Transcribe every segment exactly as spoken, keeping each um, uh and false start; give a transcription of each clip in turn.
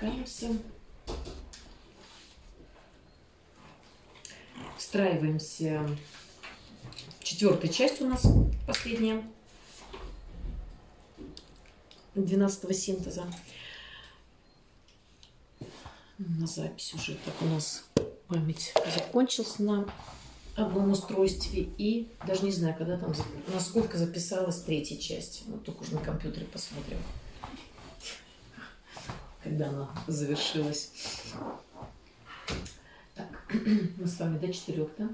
Опускаемся. Встраиваемся. Четвертая часть у нас последняя. двенадцатого синтеза. На запись уже так у нас память закончилась на одном устройстве. И даже не знаю, когда там, насколько записалась третья часть. Вот только уже на компьютере посмотрим, когда она завершилась. Так, мы с вами до четырех, да?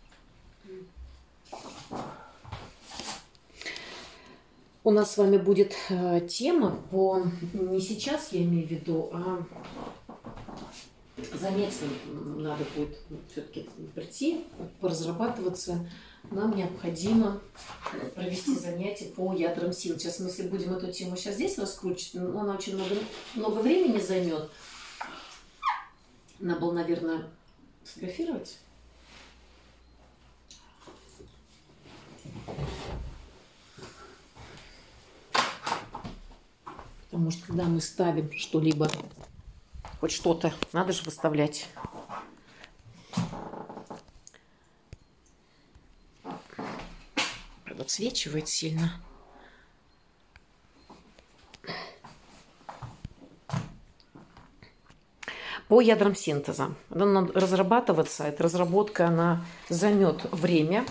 У нас с вами будет э, тема по... Не сейчас, я имею в виду, а занятиям надо будет все-таки прийти, поразрабатываться. Нам необходимо провести занятие по ядрам сил. Сейчас, мы, если будем эту тему сейчас здесь раскручивать, она очень много, много времени займет. Надо было, наверное, сфотографировать. Потому что когда мы ставим что-либо, хоть что-то, надо же выставлять. Отсвечивает сильно. По ядрам синтеза. Она надо разрабатываться. Эта разработка, она займет время.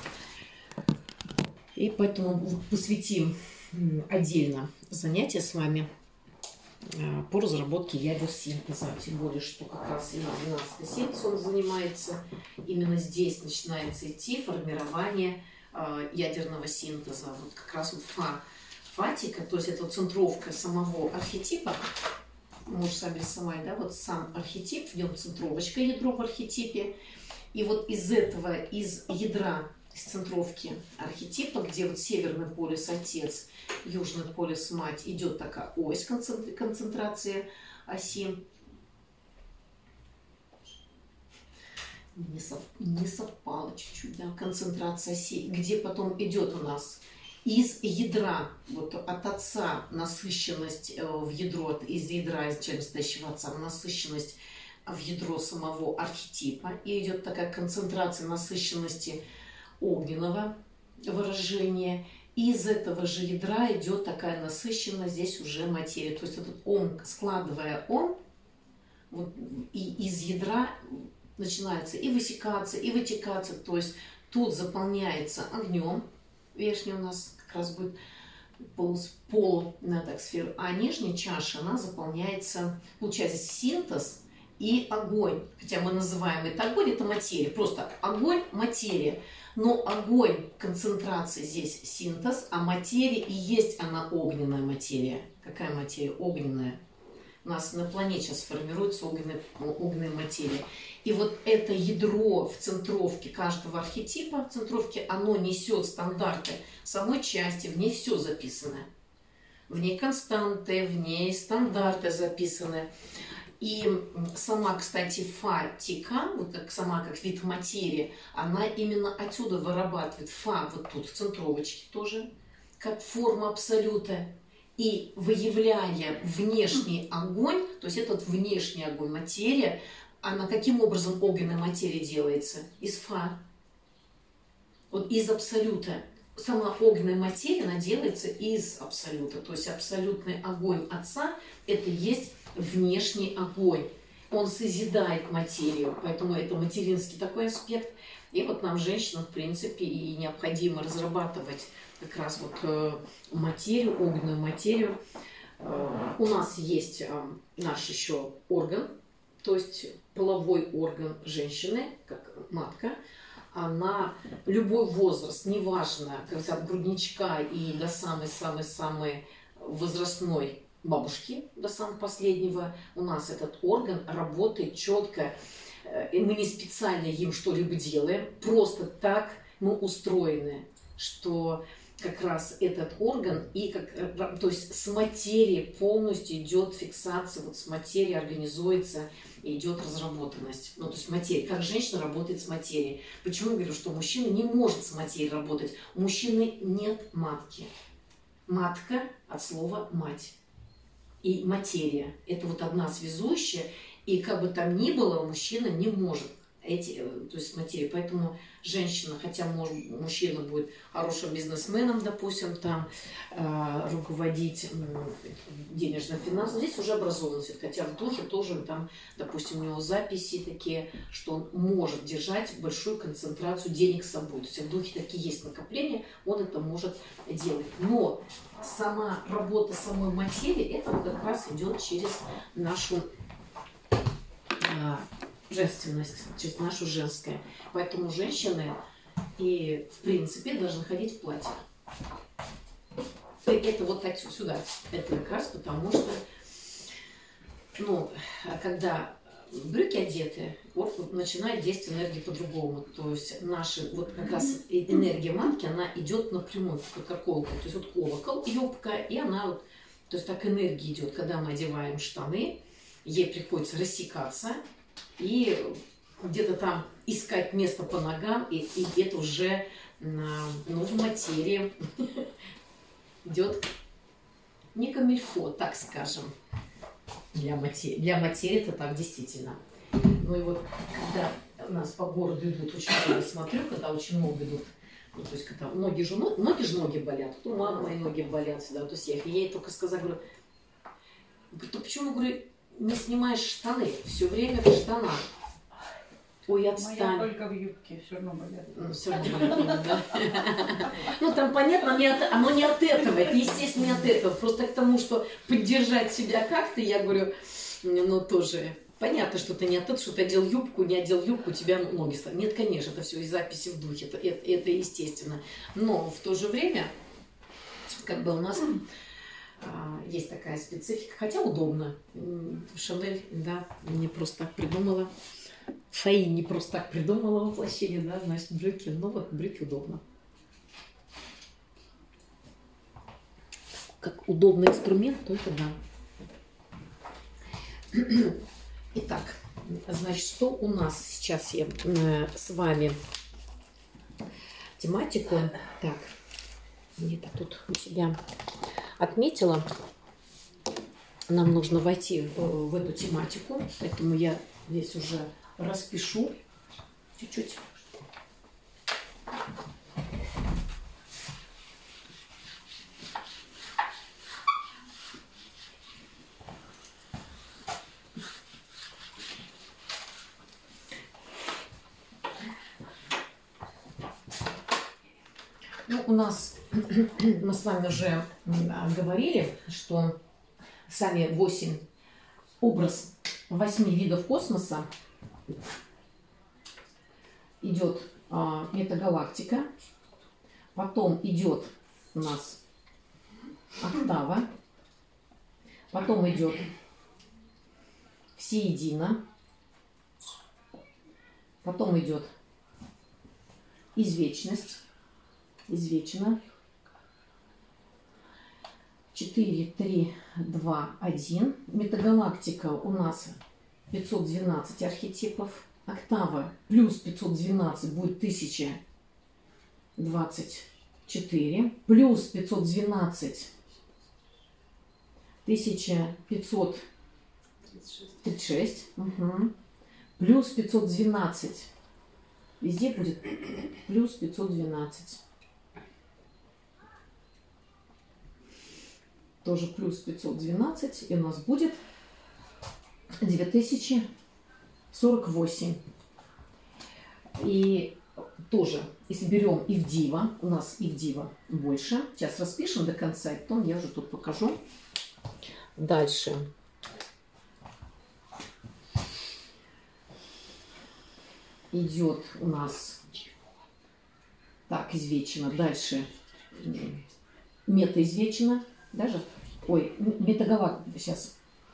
И поэтому посвятим отдельно занятие с вами по разработке ядер синтеза. Тем более, что как раз и на двенадцатый синтез он занимается. Именно здесь начинается идти формирование ядерного синтеза. Вот как раз вот фа, фатика, то есть это центровка самого архетипа. Можешь сами рисовать, да, вот сам архетип, в нем центровочка, ядро в архетипе. И вот из этого, из ядра, из центровки архетипа, где вот северный полюс отец, южный полюс мать, идет такая ось концентрации оси. Не, сов, не совпало чуть-чуть, да, концентрация оси, где потом идет у нас из ядра, вот от отца насыщенность в ядро, из ядра, из настоящего отца, насыщенность в ядро самого архетипа. И идет такая концентрация насыщенности огненного выражения. И из этого же ядра идет такая насыщенность здесь уже материи. То есть этот ом, складывая ом, вот, и из ядра начинается и высекаться, и вытекаться. То есть тут заполняется огнем. Верхний у нас как раз будет полу, полу на так, сферу, а нижняя чаша, она заполняется, получается, синтез и огонь. Хотя мы называем это огонь, это материя, просто огонь, материя. Но огонь, концентрация здесь синтез, а материя и есть она огненная материя. Какая материя? Огненная. У нас на планете сейчас формируется огненная, огненная материя. И вот это ядро в центровке каждого архетипа, в центровке, оно несет стандарты самой части, в ней все записано. В ней константы, в ней стандарты записаны. И сама, кстати, фатика, вот как сама как вид материи, она именно отсюда вырабатывает фа, вот тут в центровочке тоже, как форма абсолюта. И выявляя внешний огонь, то есть этот внешний огонь, материя, она каким образом огненная материя делается? Из фа. Вот из абсолюта. Сама огненная материя, она делается из абсолюта. То есть абсолютный огонь отца – это есть внешний огонь. Он созидает материю, поэтому это материнский такой аспект. И вот нам, женщинам, в принципе, и необходимо разрабатывать как раз вот материю, огненную материю. У нас есть наш еще орган, то есть половой орган женщины, как матка. Она, любой возраст, неважно, как от грудничка и до самой-самой-самой возрастной бабушки, до самого последнего, у нас этот орган работает четко. И мы не специально им что-либо делаем, просто так мы устроены, что как раз этот орган, и как, то есть с материей полностью идет фиксация, вот с материей организуется и идет разработанность. Ну, то есть материя, как женщина работает с материей. Почему я говорю, что мужчина не может с материей работать? У мужчины нет матки. Матка от слова мать. и материя. Это вот одна связующая, и как бы там ни было, мужчина не может эти, то есть материи. Поэтому женщина, хотя может, мужчина будет хорошим бизнесменом, допустим, там э, руководить э, денежным финансом, здесь уже образованность, хотя в духе тоже там, допустим, у него записи такие, что он может держать большую концентрацию денег с собой. То есть в духе такие есть накопления, он это может делать. Но сама работа самой материи, это вот как раз идет через нашу э, женственность, через нашу женское. Поэтому женщины и в принципе должны ходить в платье. Это вот так сюда. Это как раз потому что, ну, когда брюки одеты, вот начинает действовать энергия по-другому. То есть наши, вот как раз энергия матки, она идет напрямую, как колокол. То есть вот колокол, юбка, и она вот, то есть так энергия идет. Когда мы одеваем штаны, ей приходится рассекаться, и где-то там искать место по ногам, и, и это уже ну, в материи идет не камильфо, так скажем. Для материи. Для материи это так действительно. Ну и вот когда у нас по городу идут, очень много смотрю, когда очень много идут, ну, то есть когда многие же, многие же ноги болят, вот у мамы мои ноги болят всегда, вот у всех. И я ей только сказала, говорю, то почему, говорю, не снимаешь штаны, все время в штанах? Ой, отстань. Моя только в юбке, все равно болят. Ну, все равно болят, да. Ну, там понятно, оно не от этого, это естественно не от этого. Просто к тому, что поддержать себя как-то, я говорю, ну, тоже понятно, что ты не от этого, что ты одел юбку, не одел юбку, у тебя ноги стали. Нет, конечно, это все из записи в духе, это, это, это естественно. Но в то же время, как бы у нас... Есть такая специфика, хотя удобно. Шанель, да, не просто так придумала. Фаи не просто так придумала воплощение, да, значит, брюки. Ну вот, брюки удобно. Как удобный инструмент, то это да. Итак, значит, что у нас сейчас я с вами тематику. Так, где-то тут у себя отметила. Нам нужно войти в, в эту тематику, поэтому я здесь уже распишу чуть-чуть. Ну, у нас мы с вами уже говорили, что сами восемь образ восьми видов космоса идет а, метагалактика, потом идет у нас октава, потом идет всеедино, потом идет извечность, извечно. четыре, три, два, один. Метагалактика у нас пятьсот двенадцать архетипов. Октава плюс пятьсот двенадцать будет тысяча двадцать четыре. Плюс пятьсот двенадцать тысяча пятьсот тридцать шесть. Угу. Плюс пятьсот двенадцать. Везде будет плюс пятьсот двенадцать. Тоже плюс пятьсот двенадцать. И у нас будет две тысячи сорок восемь. И тоже, если берем Ивдива, у нас Ивдива больше. Сейчас распишем до конца, и потом я уже тут покажу. Дальше. Идет у нас так, извечено. Дальше метаизвечено. Даже, ой, метагалактика сейчас.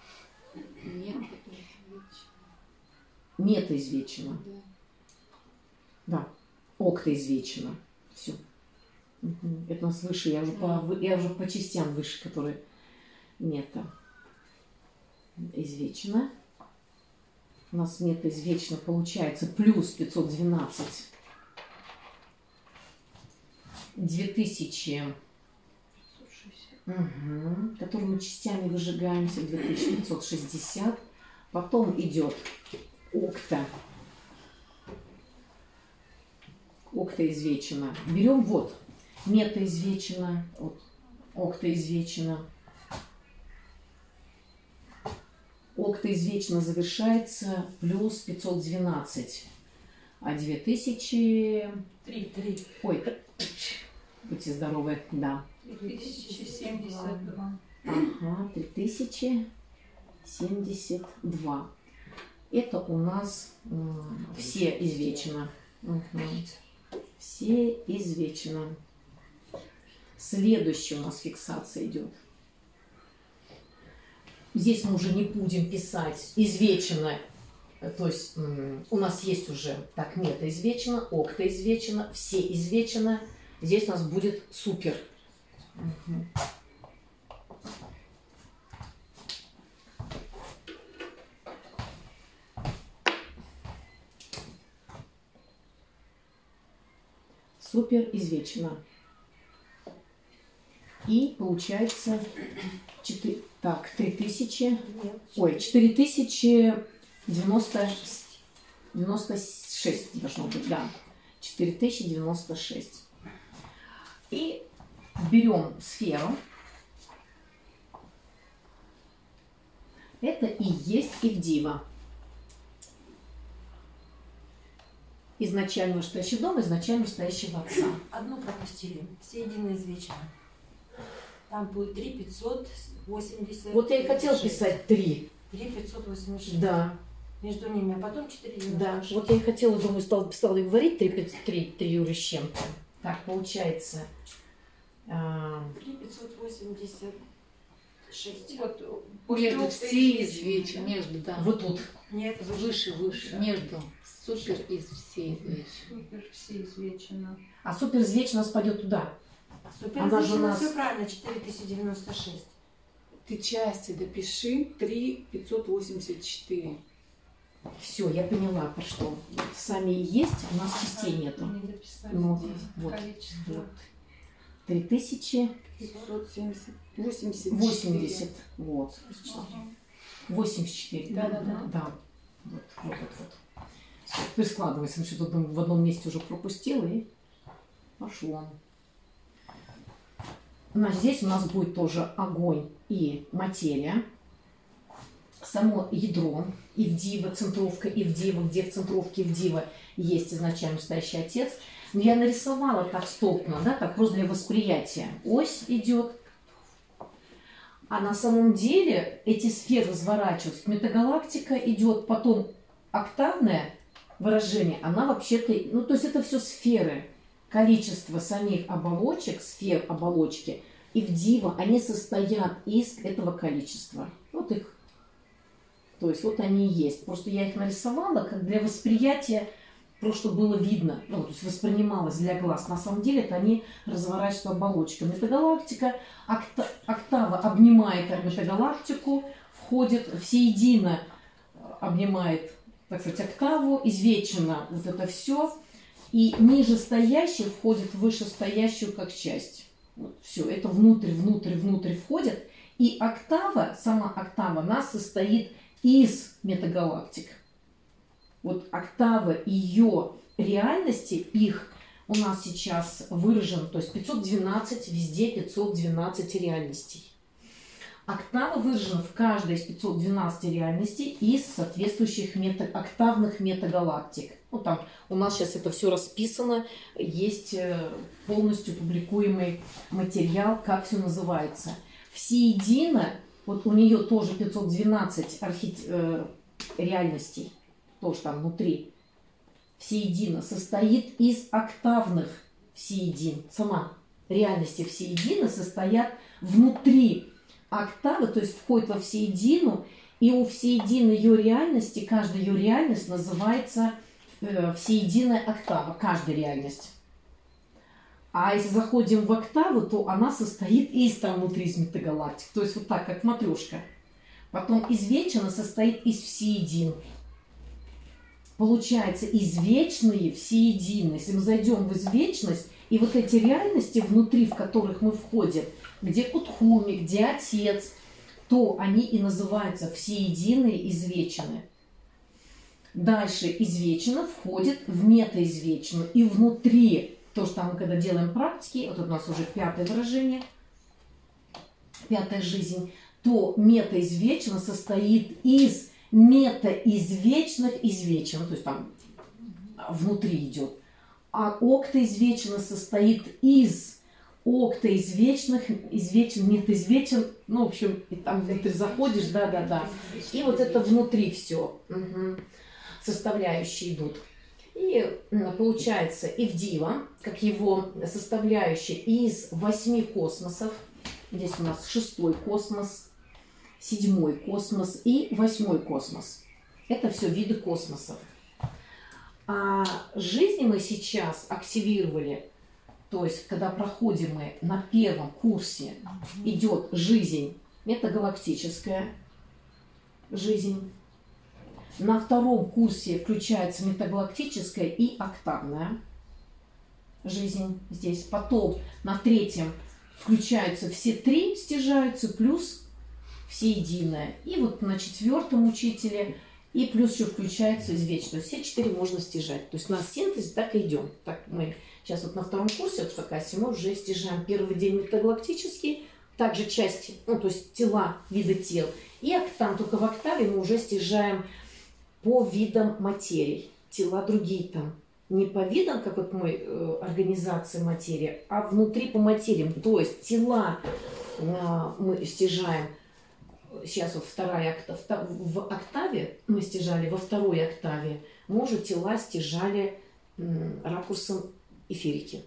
Метаизвечено. Да. Октоизвечено. Все. Угу. Это у нас выше. Я уже, по, я уже по частям выше, которые мета. Извечено. У нас метаизвечно получается плюс пятьсот двенадцать. две тысячи Угу. Который мы частями выжигаемся, две тысячи пятьсот шестьдесят. Потом идет окта. Окта извечена. Берем вот мета извечена, вот, окта извечена. Окта извечена завершается плюс пятьсот двенадцать. А две тысячи... Три, три. Ой, будьте здоровы, да. три тысячи семьдесят два. Ага, три тысячи семьдесят два. Это у нас м, все извечено. Угу. Все извечено. Следующая у нас фиксация идет. Здесь мы уже не будем писать извечено. То есть м, у нас есть уже так, мета извечено, окта извечено, все извечено. Здесь у нас будет супер. Угу. Супер извечено. И получается четыре, так, три тысячи, ой, четыре тысячи девяносто шесть должно быть, да. четыре тысячи девяносто шесть. И берем сферу. Это и есть Ивдива. Изначально стоящий дом, изначально стоящего отца. Одну пропустили. Все едино извечено. Там будет три пятьсот восемьдесят. Вот я и хотела писать три. три пятьсот восемьдесят шесть. Да. Между ними, а потом четыре девяносто Да. шесть. Вот я и хотела, думаю, стала, стала говорить три юры с чем-то. Так, получается. три пятьсот восемьдесят шесть. Вот Между все извечен, между, да. Вот тут. Нет, Выше, выше, между. Супер из все извечен. Супер, все извечено. А супер извечно у нас пойдет туда. Супер Она же у извечено, нас- все правильно, четыре тысячи девяносто шесть. Ты части допиши три пятьсот восемьдесят четыре. Все, я поняла, про что. Сами и есть, у нас частей нету. Не дописали Ну, здесь вот, количество. вот. три тысячи пятьсот семьдесят, восемьдесят восемьдесят. Вот. Ага. восемьдесят четыре. Да, да, да. Да. Вот, вот, вот, вот. Всё, теперь складывается. Что-то в одном месте уже пропустила и пошло. Значит, здесь у нас будет тоже огонь и материя. Само ядро Ивдива, центровка Ивдива, где в центровке Ивдива есть изначально стоящий отец. Но я нарисовала так столбно, да, так просто для восприятия. Ось идет. А на самом деле эти сферы разворачиваются. Метагалактика идет, потом октавное выражение, она вообще-то, ну то есть это все сферы. Количество самих оболочек, сфер оболочки Ивдива, они состоят из этого количества. Вот их. То есть вот они и есть. Просто я их нарисовала как для восприятия, просто чтобы было видно, ну, то есть воспринималось для глаз. На самом деле это они разворачиваются оболочка. Метагалактика, окта, октава обнимает метагалактику, входит всеедино, обнимает, так сказать, октаву, извечено вот это все. И нижестоящий входит в вышестоящую как часть. Вот, все, это внутрь, внутрь, внутрь входит. И октава, сама октава, она состоит из метагалактик. Вот октава ее реальности, их у нас сейчас выражен, то есть пятьсот двенадцать, везде пятьсот двенадцать реальностей. Октава выражена в каждой из пятисот двенадцати реальностей из соответствующих мета, октавных метагалактик. Ну, там у нас сейчас это все расписано, есть полностью публикуемый материал, как все называется. Всеедино, вот у нее тоже пятьсот двенадцать архи... э, реальностей, тоже там внутри. Всеедино состоит из октавных всеедин. Сама реальности всеедино состоят внутри октавы, то есть входит во всеедину, и у всеединой ее реальности, каждая ее реальность называется э, всеединая октава, каждая реальность. А если заходим в октаву, то она состоит из там внутри из метагалактик, то есть вот так, как матрешка. Потом извечено состоит из всеедин. Получается извечные всеедины. Если мы зайдем в извечность, И вот эти реальности внутри, в которых мы входим, где Кутхуми, где Отец, то они и называются всеединые извечины. Дальше извечина входит в метаизвечину. И внутри, то, что мы когда делаем практики, вот это у нас уже пятое выражение, пятая жизнь, то метаизвечина состоит из метаизвечных извечин, то есть там внутри идет. А октоизвечина состоит из октоизвечных, извечин, метаизвечин, ну, в общем, и там внутрь заходишь, да-да-да. И вот это внутри все. Угу. Составляющие идут. И получается Ивдива, как его составляющая из восьми космосов. Здесь у нас шестой космос, седьмой космос и восьмой космос. Это все виды космосов. А жизни мы сейчас активировали, то есть когда проходим мы на первом курсе, идет жизнь метагалактическая жизнь. На втором курсе включается метагалактическая и октавная жизнь здесь. Потом на третьем включаются все три, стяжаются, плюс всеединое. И вот на четвертом учителе и плюс еще включается извечное. Все четыре можно стяжать. То есть у нас синтез так и идем. Так мы сейчас вот на втором курсе вот в Хакасе мы уже стяжаем первый день метагалактический, также части, ну то есть тела, виды тел. И там только в октаве мы уже стяжаем по видам материй. Тела другие там. Не по видам, как вот мы, э, организация материи, а внутри по материям. То есть тела э, мы стяжаем. Сейчас вот вторая октава, в октаве мы стяжали, во второй октаве мы уже тела стяжали м, ракурсом эфирики.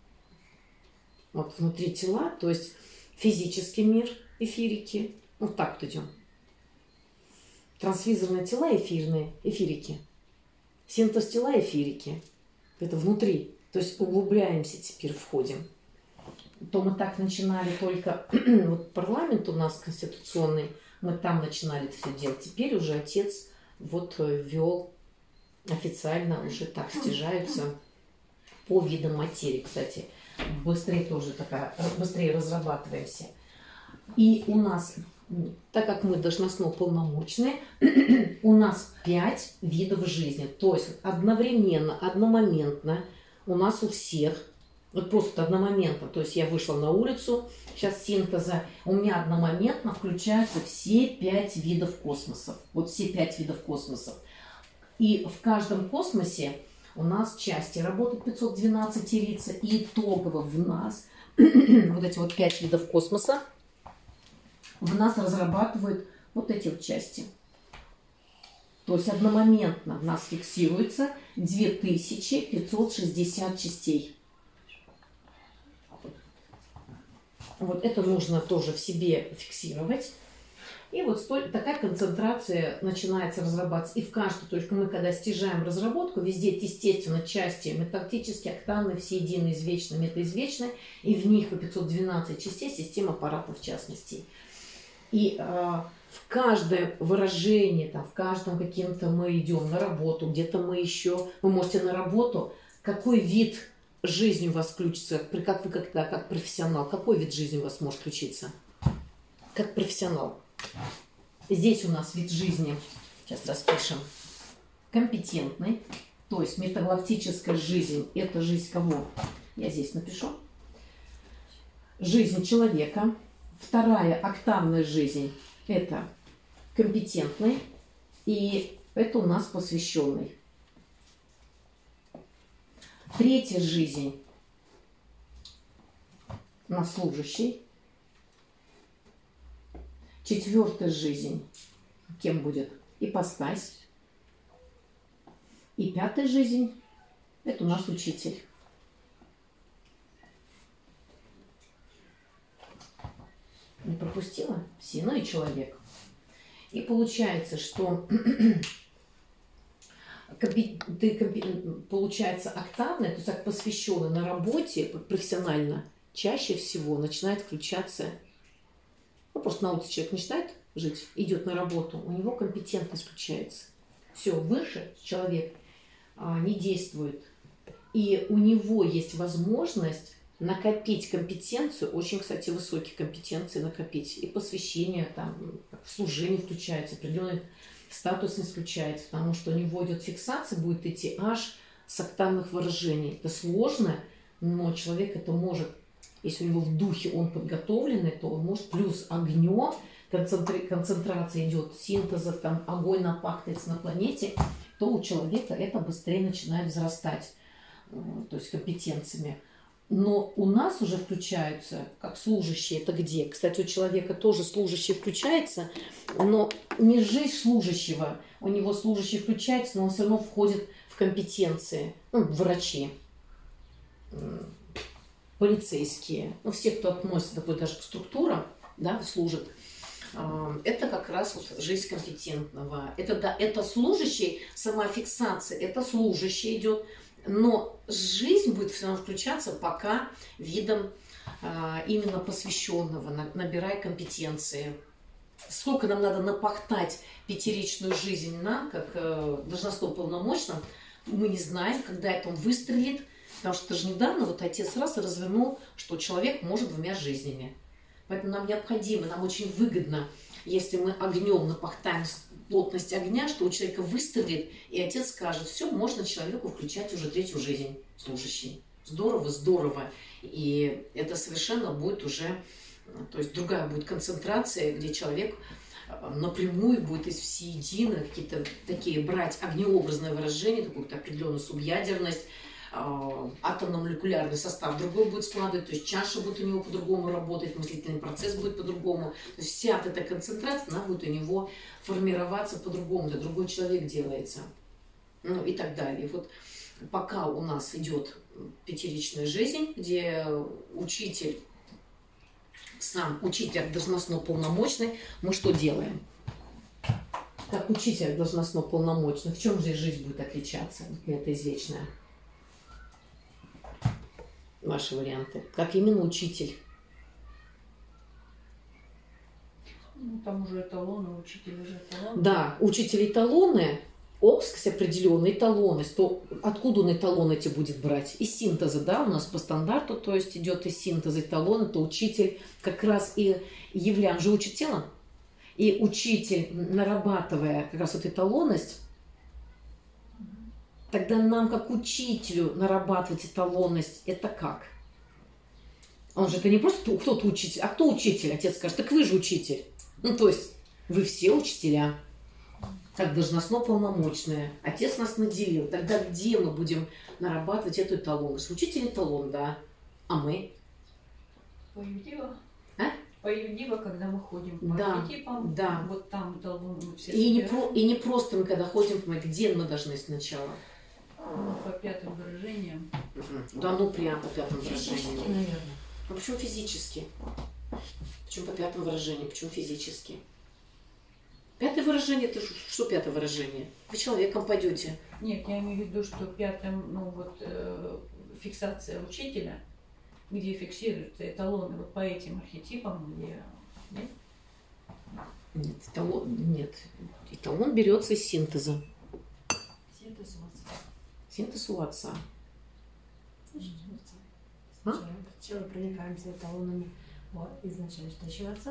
Вот внутри тела, то есть физический мир эфирики. Вот так вот идем. Трансвизорные тела эфирные, эфирики. Синтез тела эфирики. Это внутри. То есть углубляемся теперь, входим. То мы так начинали только, вот парламент у нас конституционный, мы там начинали это все делать. Теперь уже Отец вот ввел официально, уже так стяжаются по видам материи. Кстати, быстрее тоже такая, быстрее разрабатываемся. И у нас, так как мы должностно полномочные, у нас пять видов жизни. То есть одновременно, одномоментно у нас у всех, вот просто одномоментно, то есть я вышла на улицу, сейчас синтеза, у меня одномоментно включаются все пять видов космосов. Вот все пять видов космосов. И в каждом космосе у нас части работают пятьсот двенадцать ирица, и итогово в нас вот эти вот пять видов космоса в нас разрабатывают вот эти вот части. То есть одномоментно в нас фиксируется две тысячи пятьсот шестьдесят частей. Вот это нужно тоже в себе фиксировать. И вот столь, такая концентрация начинается разрабатываться. И в каждой, только мы когда стяжаем разработку, везде, естественно, части метактические, октанные, всеединые, извечные, метаизвечные, и в них по пятьсот двенадцать частей система аппарата в частности. И э, в каждое выражение, там, в каждом каким-то мы идем на работу, где-то мы еще, вы можете на работу, какой вид жизни у вас включится, как вы когда, как профессионал, какой вид жизни у вас может включиться? Как профессионал. Здесь у нас вид жизни, сейчас распишем, компетентный, то есть метагалактическая жизнь, это жизнь кого? Я здесь напишу. Жизнь человека. Вторая октавная жизнь, это компетентный, и это у нас посвященный. Третья жизнь на служащий. Четвертая жизнь кем будет? Ипостась. И пятая жизнь это у нас учитель. Не пропустила? Все, ну и человек. И получается, что ты, получается, октавная, то есть как посвященный на работе, профессионально, чаще всего начинает включаться, ну просто на улице человек начинает жить, идет на работу, у него компетентность включается. Все, выше человек а, не действует. И у него есть возможность накопить компетенцию, очень, кстати, высокие компетенции накопить, и посвящение, там, в служении включается, определенный статусность включается, потому что у него идет фиксация, будет идти аж с октавных выражений. Это сложно, но человек это может, если у него в духе он подготовленный, то он может плюс огнем, концентри... концентрация идет, синтеза, там огонь напахивается на планете, то у человека это быстрее начинает взрастать, то есть компетенциями. Но у нас уже включаются, как служащие, это где? Кстати, у человека тоже служащий включается, но не жизнь служащего. У него служащий включается, но он все равно входит в компетенции. Ну, врачи, полицейские, ну, все, кто относится такой даже к структурам, да, служит. Это как раз вот жизнь компетентного. Это, да, это служащий, сама фиксация, это служащий идет. Но жизнь будет все равно включаться пока видом а, именно посвященного, на, набирая компетенции. Сколько нам надо напахтать пятиричную жизнь нам, как э, должностно полномочным, мы не знаем, когда это он выстрелит. Потому что даже недавно вот отец раз и развернул, что человек может двумя жизнями. Поэтому нам необходимо, нам очень выгодно, если мы огнем напахтаем плотность огня, что у человека выстрелит, и отец скажет, все, можно человеку включать уже третью жизнь, служащий. Здорово, здорово. И это совершенно будет уже, то есть другая будет концентрация, где человек напрямую будет из всеедино какие-то такие брать огнеобразное выражение, какую-то определенную субъядерность, атомно-молекулярный состав другой будет складывать, то есть чаша будет у него по-другому работать, мыслительный процесс будет по-другому. То есть вся эта концентрация, она будет у него формироваться по-другому, да другой человек делается. Ну и так далее. Вот пока у нас идет пятиричная жизнь, где учитель, сам учитель должностно полномочный, мы что делаем? Как учитель должностно полномочный, в чем же жизнь будет отличаться? Это извечное. Ваши варианты. Как именно учитель? Ну, там уже эталоны, учитель уже эталоны. Да, учитель эталоны, окскость определенная, эталонность. То откуда он эталон эти будет брать? Из синтеза, да, у нас по стандарту, то есть идет из синтеза эталона, то учитель как раз и являем же учит телом. И учитель, нарабатывая как раз вот эталонность, тогда нам, как учителю, нарабатывать эталонность, это как? Он же это не просто кто-то учитель, а кто учитель? Отец скажет, так вы же учитель. Ну, то есть, вы все учителя, как должностно полномочные. Отец нас наделил. Тогда где мы будем нарабатывать эту эталонность? Учитель эталон, да. А мы? По-юдиво. А? По-юдиво, когда мы ходим по Да, архетипам, да. вот там эталон мы все И не, собираем. про, и не просто мы, когда ходим, мы где мы должны сначала? Ну, по пятым выражениям. Да ну прям по пятому Физически, выражению. наверное. А почему физически? Почему по пятому выражению? Почему физически? Пятое выражение, это что пятое выражение? Вы человеком пойдете. Нет, я имею в виду, что пятым, ну вот, э, фиксация учителя, где фиксируются эталоны вот по этим архетипам, где... Нет? Нет, эталон, нет. Эталон берется из синтеза. Синтез у отца. Синтез у отца. Значит, у отца. Сначала, сначала проникаемся эталонами вот, изначально что отца.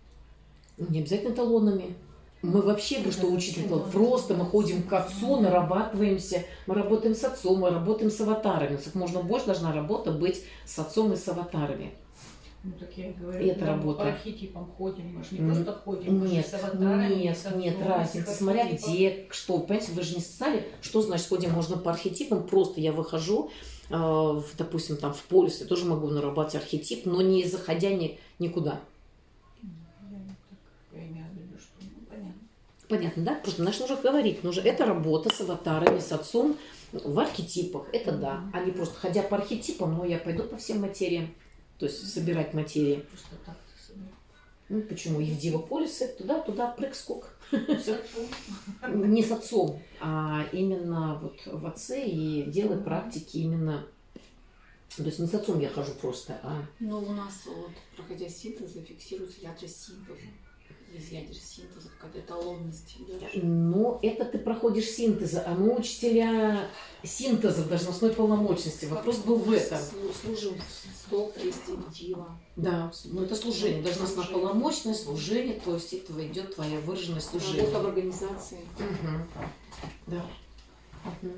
Не обязательно эталонами. Мы вообще, говорю, что учитель эталон. Просто мы ходим к отцу, нарабатываемся. Мы работаем с отцом, мы работаем с аватарами. Как можно больше должна работа быть с отцом и с аватарами. Ну так я говорю, И это когда мы работа. по архетипам ходим, мы же не М, просто ходим, мы же Нет, с аватарами, нет, с отцом, нет, с разница. Смотря архетипом. где, что. Понимаете, вы же не сказали, что значит ходим можно по архетипам. Просто я выхожу, э, в, допустим, там в полюс, я тоже могу нарабатывать архетип, но не заходя ни, никуда. Я не так, я имею в виду, что, ну, понятно. Понятно, да? Просто наш нужно говорить. Нужно, это работа с аватарами, с отцом в архетипах. Это да. А не просто ходя по архетипам, но я пойду по всем материям. То есть собирать материи. Просто так-то себе. Ну, почему? Евдива полюсы, туда-туда, прыг-скок. С отцом. Не с отцом, а именно вот в отце и делать практики именно... То есть не с отцом я хожу просто, а... Но у нас, вот, проходя синтезы, фиксируется ядра синтеза. из ядер синтеза, какая-то эталонность идет. Но это ты проходишь синтеза, а мы учителя синтеза должностной полномочности. Вопрос был в этом. Служим в стол, крести, дива. Да, ну это служение, должностное Служение. полномочное служение, то есть этого идет твоя выраженное служение. Работа в организации. Угу. Да. Угу.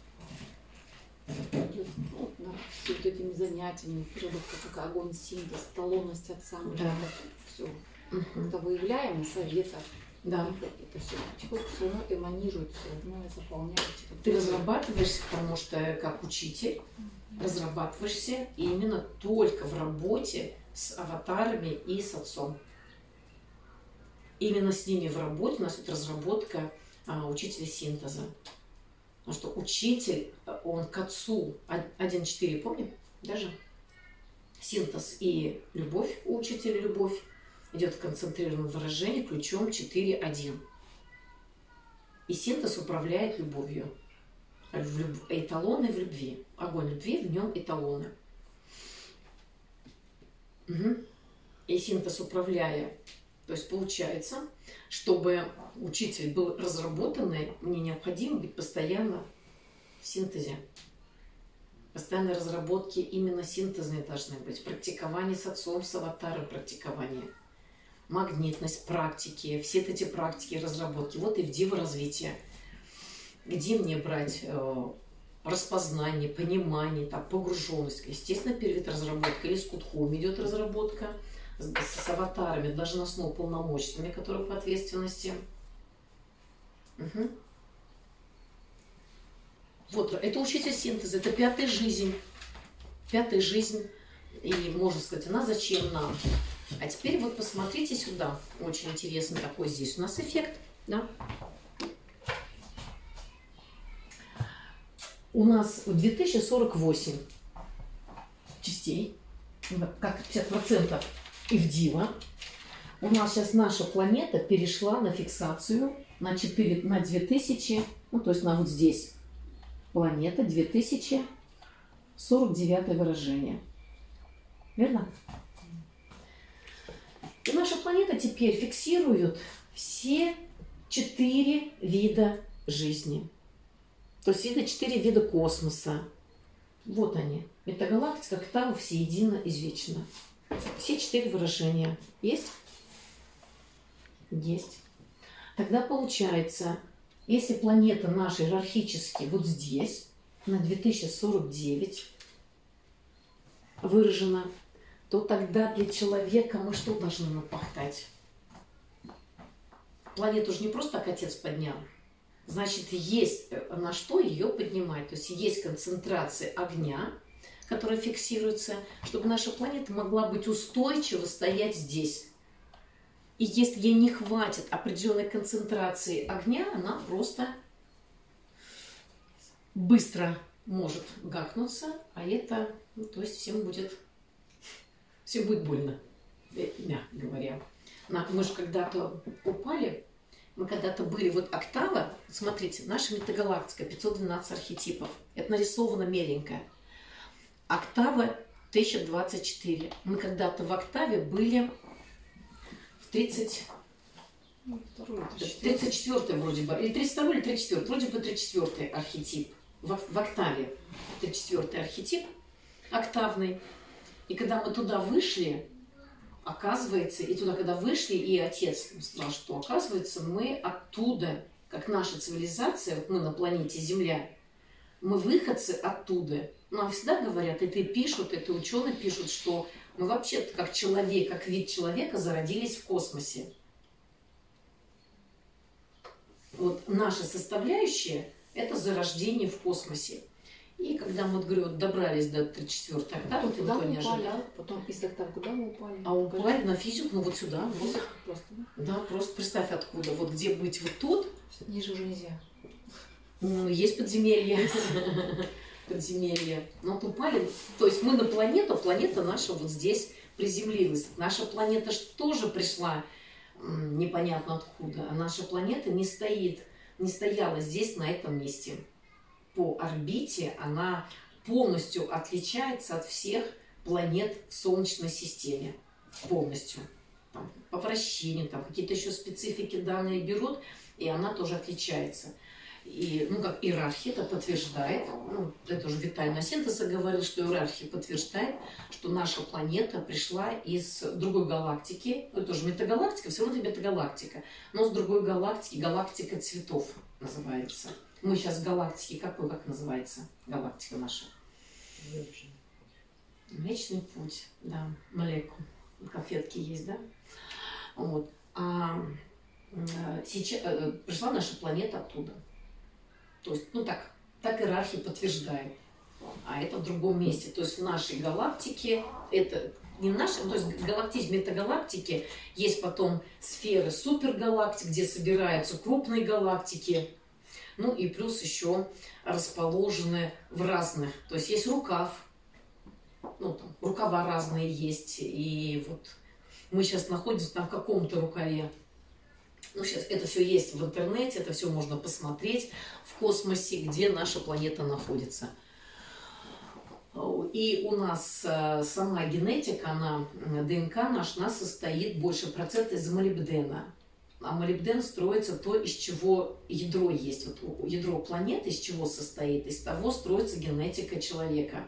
Ну, да, с вот этими занятиями, проработка, как огонь, синтез, эталонность отца. Мы Да. все Угу. это выявляем на советах. Да. Это все потихоньку все равно эманирует, все равно заполняет. Ты разрабатываешься, потому что как учитель разрабатываешься именно только в работе с аватарами и с отцом. Именно с ними в работе у нас тут разработка а, учителя синтеза. Потому что учитель, он к отцу один четыре, помним? Даже синтез и любовь у учителя, любовь идет в концентрированном выражении ключом четыре один. И синтез управляет любовью. В люб... Эталоны в любви. Огонь любви, в нем эталоны. Угу. И синтез управляя. То есть получается, чтобы учитель был разработанный, мне необходимо быть постоянно в синтезе. Постоянные разработки именно синтезные должны быть. Практикование с отцом, с аватаром практикование. Магнитность практики, все эти практики, разработки. Вот и в диво-развитие. Где мне брать э, распознание, понимание, так, погруженность. Естественно, перед разработкой или с Кудхом идет разработка, с, с аватарами, должностно полномочными, которые по ответственности. Угу. Вот, это учитель синтеза, это пятая жизнь. Пятая жизнь. И можно сказать, она зачем нам? А теперь вот посмотрите сюда. Очень интересный такой здесь у нас эффект. Да? У нас две тысячи сорок восемь частей, как пятьдесят процентов и в Дива. У нас сейчас наша планета перешла на фиксацию на, четыре, на две тысячи, ну то есть на вот здесь планета две тысячи сорок девятое выражение. Верно? И наша планета теперь фиксирует все четыре вида жизни. То есть видно четыре вида космоса. Вот они. Метагалактика, октава, всеедино, извечно. Все четыре выражения. Есть? Есть. Тогда получается, если планета наша иерархически вот здесь, на две тысячи сорок девять выражена, то тогда для человека мы что должны напахтать? Планету же не просто так Отец поднял. Значит, есть на что ее поднимать. То есть есть концентрация огня, которая фиксируется, чтобы наша планета могла быть устойчиво стоять здесь. И если ей не хватит определенной концентрации огня, она просто быстро может гакнуться, а это, ну, то есть всем будет, всем будет больно, мягко говоря. Мы же когда-то упали, мы когда-то были, вот октава, смотрите, наша метагалактика, пятьсот двенадцать архетипов, это нарисовано меленько. Октава тысяча двадцать четыре. Мы когда-то в октаве были в тридцать... тридцать четвёртый вроде бы, или тридцать второй, или тридцать четвёртый, вроде бы тридцать четвёртый архетип. В, в октаве тридцать четвёртый архетип октавный. И когда мы туда вышли, оказывается, и туда, когда вышли, и Отец сказал, что оказывается, мы оттуда, как наша цивилизация, вот мы на планете Земля, мы выходцы оттуда. Нам всегда говорят, это и пишут, это ученые пишут, что мы вообще-то как человек, как вид человека зародились в космосе. Вот наша составляющая – это зарождение в космосе. И когда мы, вот, говорю, вот добрались до тридцать четвёртой октавы, ты никто не ожидал. Потом из октав куда мы упали? А упали на физику, ну вот сюда. Вот. Просто, да? Да, просто представь откуда. Вот где быть вот тут. Ниже уже нельзя. Ну, есть подземелье. Подземелье. Но вот упали. То есть мы на планету, планета наша вот здесь приземлилась. Наша планета же тоже пришла непонятно откуда. А наша планета не стоит, не стояла здесь, на этом месте. По орбите она полностью отличается от всех планет в Солнечной системе. Полностью. там, по вращению, там какие-то еще специфики данные берут, и она тоже отличается. И, ну, как иерархия это подтверждает, ну, это уже Виталий Насинтеса говорил, что иерархия подтверждает, что наша планета пришла из другой галактики, ну, это тоже метагалактика, все равно это метагалактика, но с другой галактики, галактика цветов называется. Мы сейчас в галактике, какой, как называется галактика наша? Млечный путь, да, молекул, конфетки есть, да? Вот. А сейчас пришла наша планета оттуда. То есть, ну так, так иерархия подтверждает. А это в другом месте. То есть в нашей галактике, это не в нашей, то есть в галактизме метагалактики есть потом сферы супергалактик, где собираются крупные галактики. Ну и плюс еще расположены в разных. То есть есть рукав, ну там рукава разные есть. И вот мы сейчас находимся там в каком-то рукаве. Ну, сейчас это все есть в интернете, это все можно посмотреть в космосе, где наша планета находится. И у нас сама генетика, она, ДНК наш, нас состоит больше процента из молибдена. А молибден строится то, из чего ядро есть. Вот ядро планеты из чего состоит? Из того строится генетика человека.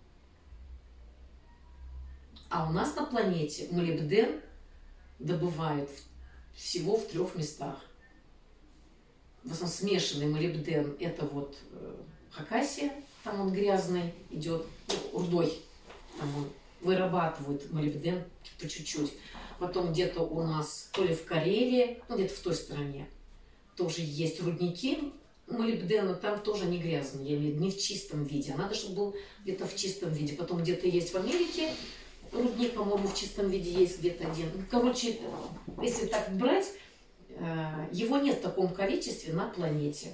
А у нас на планете молибден добывают всего в трех местах. В основном смешанный молибден – это вот Хакасия, там он грязный идет, ну, рудой, там он вырабатывают молибден по чуть-чуть. Потом где-то у нас, то ли в Карелии, ну где-то в той стороне, тоже есть рудники молибдена, там тоже не грязные, не в чистом виде. Надо, чтобы был где-то в чистом виде. Потом где-то есть в Америке рудник, по-моему, в чистом виде есть где-то один. Короче, если так брать, его нет в таком количестве на планете.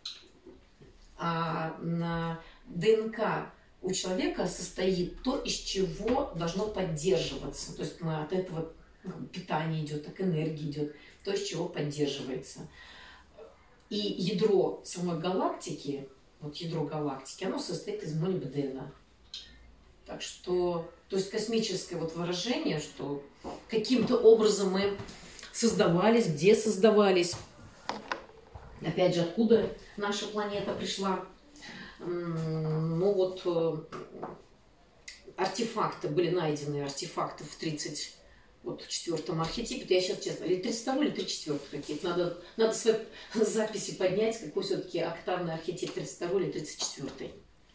А на ДНК у человека состоит то, из чего должно поддерживаться. То есть мы от этого питание идет, так энергия идет, то, из чего поддерживается. И ядро самой галактики, вот ядро галактики, оно состоит из молибдена. Так что, то есть космическое вот выражение, что каким-то образом мы создавались, где создавались. Опять же, откуда наша планета пришла. Ну вот артефакты, были найдены артефакты в тридцать четвёртом архетипе. Это я сейчас честно, или тридцать второй, или тридцать четвёртый какие-то. Надо, надо свои записи поднять, какой все-таки октавный архетип, тридцать второй или тридцать четвёртый.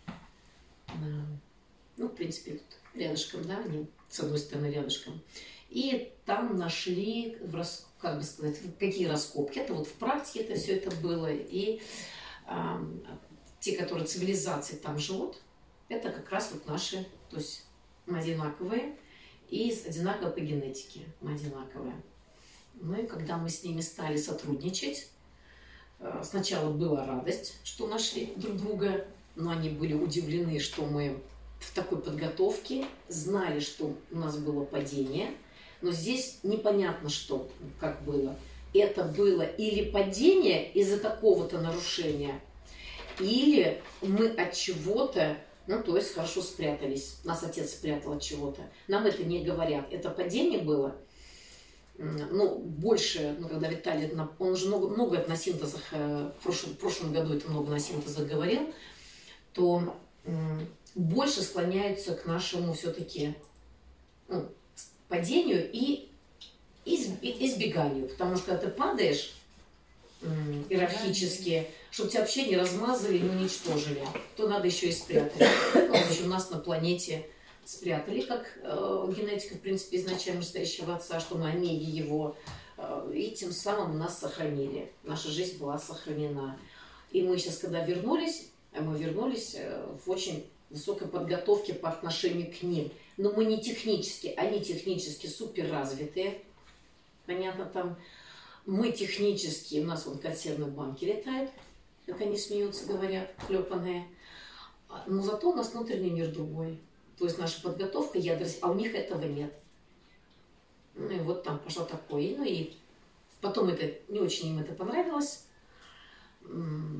Ну, в принципе, вот рядышком, да, они с одной стороны рядышком. И там нашли, как бы сказать, какие раскопки. Это вот в практике это все это было. И а, те, которые цивилизации там живут, это как раз вот наши, то есть мы одинаковые. И одинаково по генетике мы одинаковые. Ну и когда мы с ними стали сотрудничать, сначала была радость, что нашли друг друга, но они были удивлены, что мы в такой подготовке, знали, что у нас было падение, но здесь непонятно, что, как было. Это было или падение из-за какого-то нарушения, или мы от чего-то, ну, то есть хорошо спрятались. Нас отец спрятал от чего-то. Нам это не говорят. Это падение было. Ну, больше, ну, когда Виталий, он уже много, много на синтезах, в прошлом, в прошлом году это много на синтезах говорил, то больше склоняются к нашему все-таки, ну, падению и избеганию. Потому что когда ты падаешь иерархически, чтобы тебя вообще не размазали, не уничтожили, то надо еще и спрятать. Ну, в общем, нас на планете спрятали, как э, генетика, в принципе, изначально настоящего отца, что мы омеги его, э, и тем самым нас сохранили. Наша жизнь была сохранена. И мы сейчас, когда вернулись, мы вернулись в очень высокой подготовке по отношению к ним. Но мы не технически, они технически супер развитые. Понятно, там мы технически, у нас вон консервные банки летают, как они смеются, говорят, клепанные. Но зато у нас внутренний мир другой. То есть наша подготовка ядерность, а у них этого нет. Ну и вот там пошло такое. Ну и потом это не очень им это понравилось.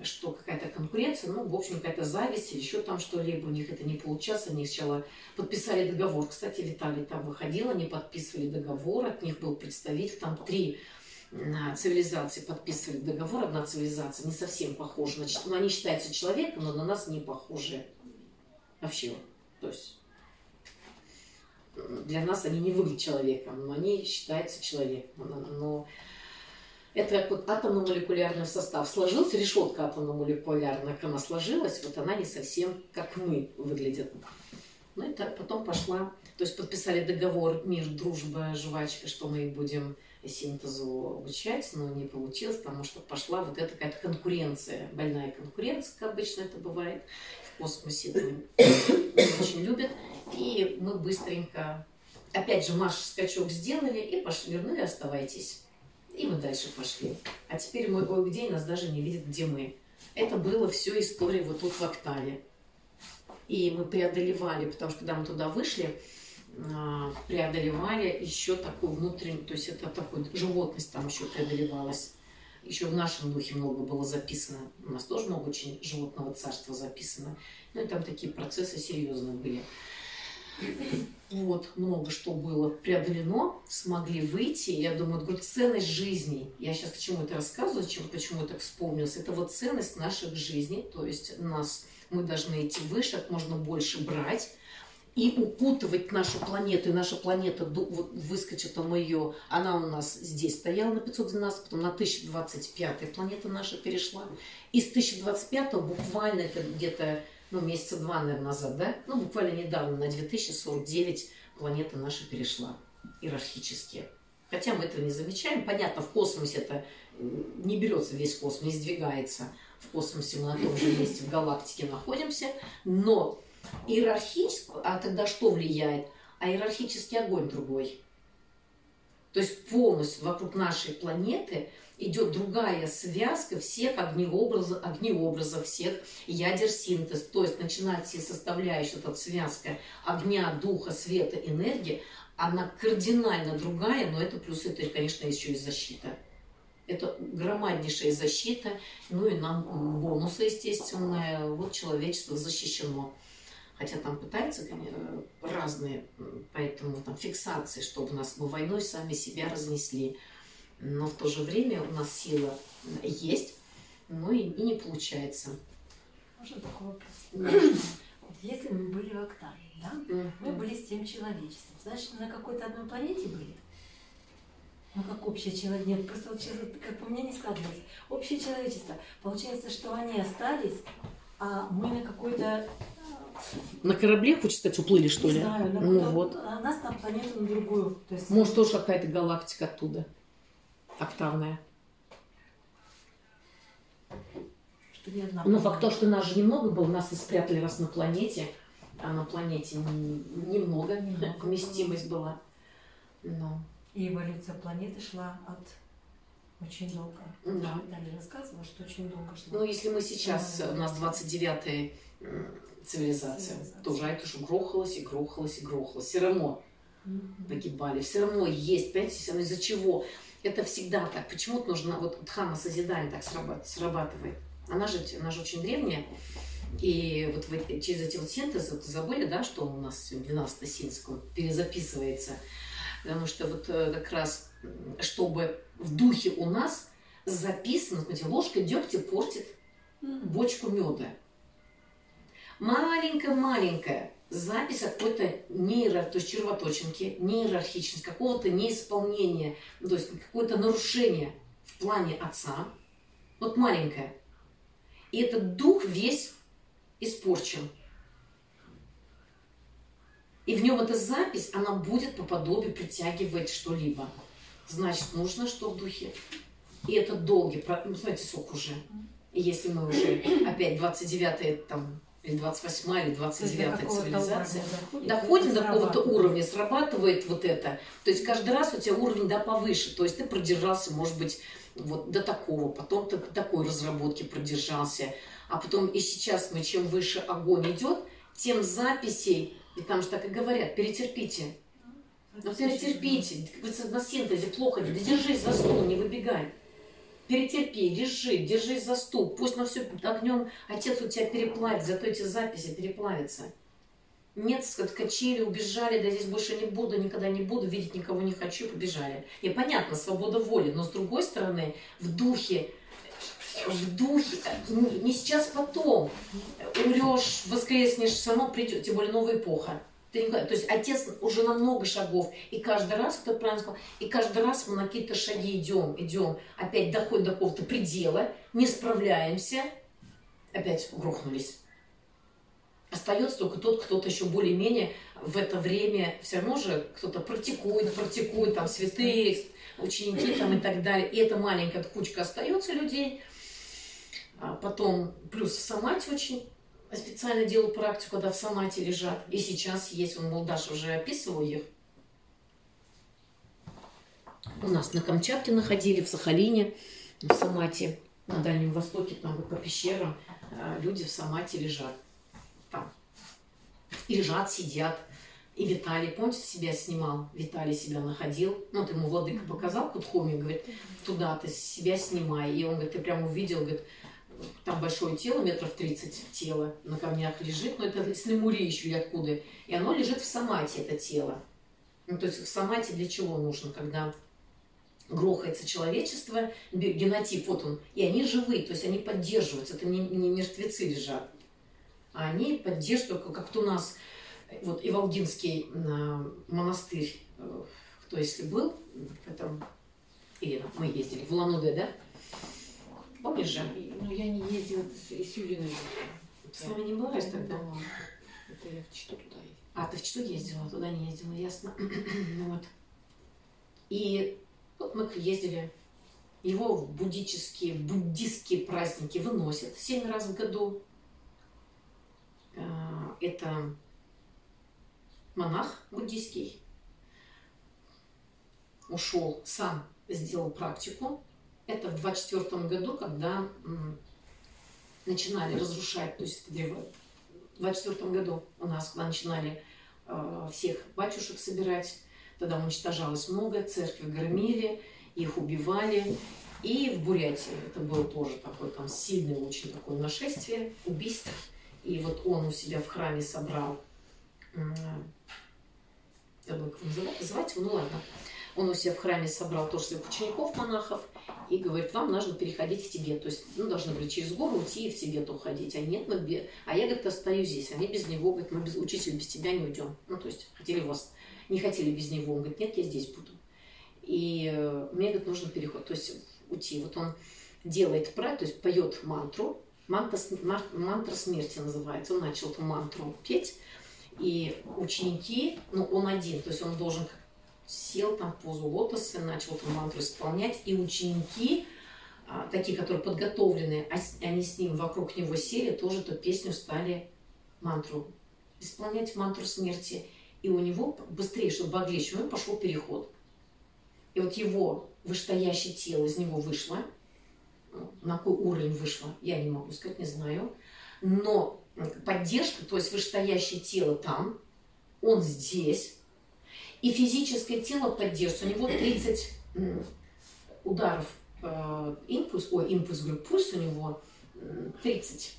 что какая-то конкуренция, ну, в общем, какая-то зависть или еще там что-либо, у них это не получалось, они сначала подписали договор. Кстати, Виталий там выходил, они подписывали договор, от них был представитель, там три цивилизации подписывали договор, одна цивилизация не совсем похожа, значит, ну, они считаются человеком, но на нас не похожи вообще, то есть для нас они не выглядят человеком, но они считаются человеком, но это вот атомно-молекулярный состав сложился, решетка атомно-молекулярная, как она сложилась, вот она не совсем как мы выглядит. Ну и так потом пошла, то есть подписали договор «Мир, дружба, жвачка», что мы их будем синтезу обучать, но не получилось, потому что пошла вот эта какая-то конкуренция, больная конкуренция, как обычно это бывает в космосе, это не очень любят. И мы быстренько, опять же, Маша скачок сделали и пошли, ну и оставайтесь. И мы дальше пошли. А теперь мы кое-где нас даже не видят, где мы. Это было все история вот тут в Октаве. И мы преодолевали, потому что когда мы туда вышли, преодолевали еще такую внутреннюю, то есть это такую животность там еще преодолевалась. Еще в нашем духе много было записано. У нас тоже много очень животного царства записано. Ну и там такие процессы серьезные были. Вот, много что было преодолено, смогли выйти. Я думаю, говорю, ценность жизни. Я сейчас к чему это рассказываю, почему, почему это вспомнилось. Это вот ценность наших жизней. То есть нас, мы должны идти выше, как можно больше брать. И укутывать нашу планету. И наша планета, вот выскочит там ее, она у нас здесь стояла на пятьсот двенадцать, потом на тысяча двадцать пятая планета наша перешла. И с тысяча двадцать пятого буквально это где-то, ну, месяца два, наверное, назад, да? Ну, буквально недавно, на две тысячи сорок девять планета наша перешла иерархически. Хотя мы этого не замечаем. Понятно, в космосе это не берется весь космос, не сдвигается. В космосе мы на том же месте в галактике находимся, но иерархически, а тогда что влияет? А иерархический огонь другой. То есть полностью вокруг нашей планеты идет другая связка всех огнеобразов, огнеобразов всех ядер синтез. То есть начинает все составляющие, эта связка огня, духа, света, энергии, она кардинально другая, но это плюс это, конечно, еще и защита. Это громаднейшая защита, ну и нам бонусы, естественно, вот человечество защищено. Хотя там пытаются, конечно, разные, поэтому там фиксации, чтобы нас мы войной сами себя разнесли. Но в то же время у нас сила есть, но и, и не получается. Можно такой вопрос? Вот если мы были в Октаве, да? Mm-hmm. Мы были с тем человечеством. Значит, на какой-то одной планете были? Ну, как общее человечество. Нет, просто вот, как по мне не складывается. Общее человечество. Получается, что они остались, а мы на какой-то... На корабле, хочешь сказать, уплыли, что не ли? Знаю, ну, вот. А нас там планету на другую. То есть... Может, тоже какая-то галактика оттуда. Октавная. Что не одна. Ну, факт то, что нас же немного было, нас и спрятали раз на планете, а на планете немного, немного вместимость была. Но... И эволюция планеты шла от очень долго. Да. Далее рассказывала, что очень долго шла. Ну, если мы сейчас, да, у нас двадцать девятая цивилизация, цивилизация, то уже это уже грохалось и грохалось и грохалось. Все равно mm-hmm. погибали, все равно есть, понимаете, все равно из-за чего? Это всегда так. Почему-то нужно, вот дхарма созидания так срабатывает. Она же, она же очень древняя. И вот через эти вот синтезы, вот забыли, да, что у нас двенадцатый синтез перезаписывается. Потому что вот как раз, чтобы в духе у нас записано, смотрите, ложка дегтя портит бочку меда. Маленькая-маленькая запись какой-то нейро, то есть червоточинки, неиерархичность, какого-то неисполнения, то есть какое-то нарушение в плане отца. Вот маленькое. И этот дух весь испорчен. И в нем эта запись, она будет по подобию притягивать что-либо. Значит, нужно что в духе. И это долгий, ну, знаете, срок уже. И если мы уже опять двадцать девятая, там, или двадцать восьмая, или двадцать девятая цивилизация, доходим до какого-то уровня, срабатывает вот это. То есть каждый раз у тебя уровень, да, повыше. То есть ты продержался, может быть, вот до такого, потом ты такой разработки продержался. А потом и сейчас мы, чем выше огонь идет, тем записей, и там же так и говорят, перетерпите. Ну перетерпите, как говорится, на синтезе плохо, да держись за стол, не выбегай. перетерпи, лежи, держись за стул, пусть на все огнем отец у тебя переплавит, зато эти записи переплавятся. Нет, сказать, качели, убежали, да здесь больше не буду, никогда не буду, видеть никого не хочу, побежали. И понятно, свобода воли, но с другой стороны, в духе, в духе, не сейчас, потом, умрешь, воскреснешь, все равно придет, тем более новая эпоха. Ты не, то есть отец уже на много шагов, и каждый раз, кто правильно сказал, и каждый раз мы на какие-то шаги идем, идем, опять доходим до какого-то предела, не справляемся, опять грохнулись. Остается только тот, кто-то еще более-менее в это время все равно же кто-то практикует, практикует, там святые, ученики там и так далее. И эта маленькая кучка остается людей. А потом, плюс в самате очень специально делаю практику, когда в самате лежат. И сейчас есть, он Молдаш уже описывал их. У нас на Камчатке находили, в Сахалине, в самате, на Дальнем Востоке, там вот по пещерам, люди в самате лежат. Там. И лежат, сидят. И Виталий, помните, себя снимал? Виталий себя находил. Ну, вот ему владыка показал, Кутхоми, говорит, туда ты себя снимай. И он говорит, ты прям увидел, говорит, там большое тело, метров тридцать тело на камнях лежит, но это с Лемури еще и откуда. И оно лежит в самате, это тело. Ну, то есть в самате для чего нужно, когда грохается человечество, генотип, вот он, и они живые, то есть они поддерживаются, это не, не мертвецы лежат. А они поддерживают, как у нас, вот Иволгинский монастырь, кто если был, в этом, Ирина, мы ездили, в Улан-Удэ, да? Помнишь же? Ну, я не ездила с Юлиной. С вами не была тогда? Это я в Читу туда ездила. А, ты в Читу ездила, туда не ездила, ясно. Ну, вот. И вот мы ездили. Его в буддические, буддистские праздники выносят семь раз в году. Это монах буддийский. Ушел, сам сделал практику. Это в двадцать четвёртом году, когда м, начинали разрушать, то есть в двадцать четвёртом году у нас, когда начинали э, всех батюшек собирать, тогда уничтожалось много, церкви громили, их убивали. И в Бурятии это было тоже такое там сильное очень такое нашествие, убийств. И вот он у себя в храме собрал, забыл, как называть, называть его, ну ладно. Он у себя в храме собрал тоже своих учеников, монахов, и говорит, вам нужно переходить в Тибет. То есть, ну, должны были через гору уйти и в Тибет уходить. А нет, мы без... а я, говорит, остаюсь здесь. Они без него, говорит, мы без учителя, без тебя не уйдем. Ну, то есть, хотели вас, не хотели без него. Он говорит, нет, я здесь буду. И э, мне, говорит, нужно переход, то есть, уйти. Вот он делает правильно, то есть, поет мантру. Мантра, мантра смерти называется. Он начал эту мантру петь. И ученики, ну, он один, то есть, он должен... сел там в позу лотоса, начал эту мантру исполнять, и ученики, а, такие, которые подготовленные, они с ним вокруг него сели, тоже эту песню стали мантру исполнять, мантру смерти. И у него быстрее, чтобы облечь, у него пошел переход. И вот его вышестоящее тело из него вышло, на какой уровень вышло, я не могу сказать, не знаю, но поддержка, то есть вышестоящее тело там, он здесь, и физическое тело поддерживается. У него тридцать ударов э, импульс, ой, импульс, говорю, пульс у него тридцать.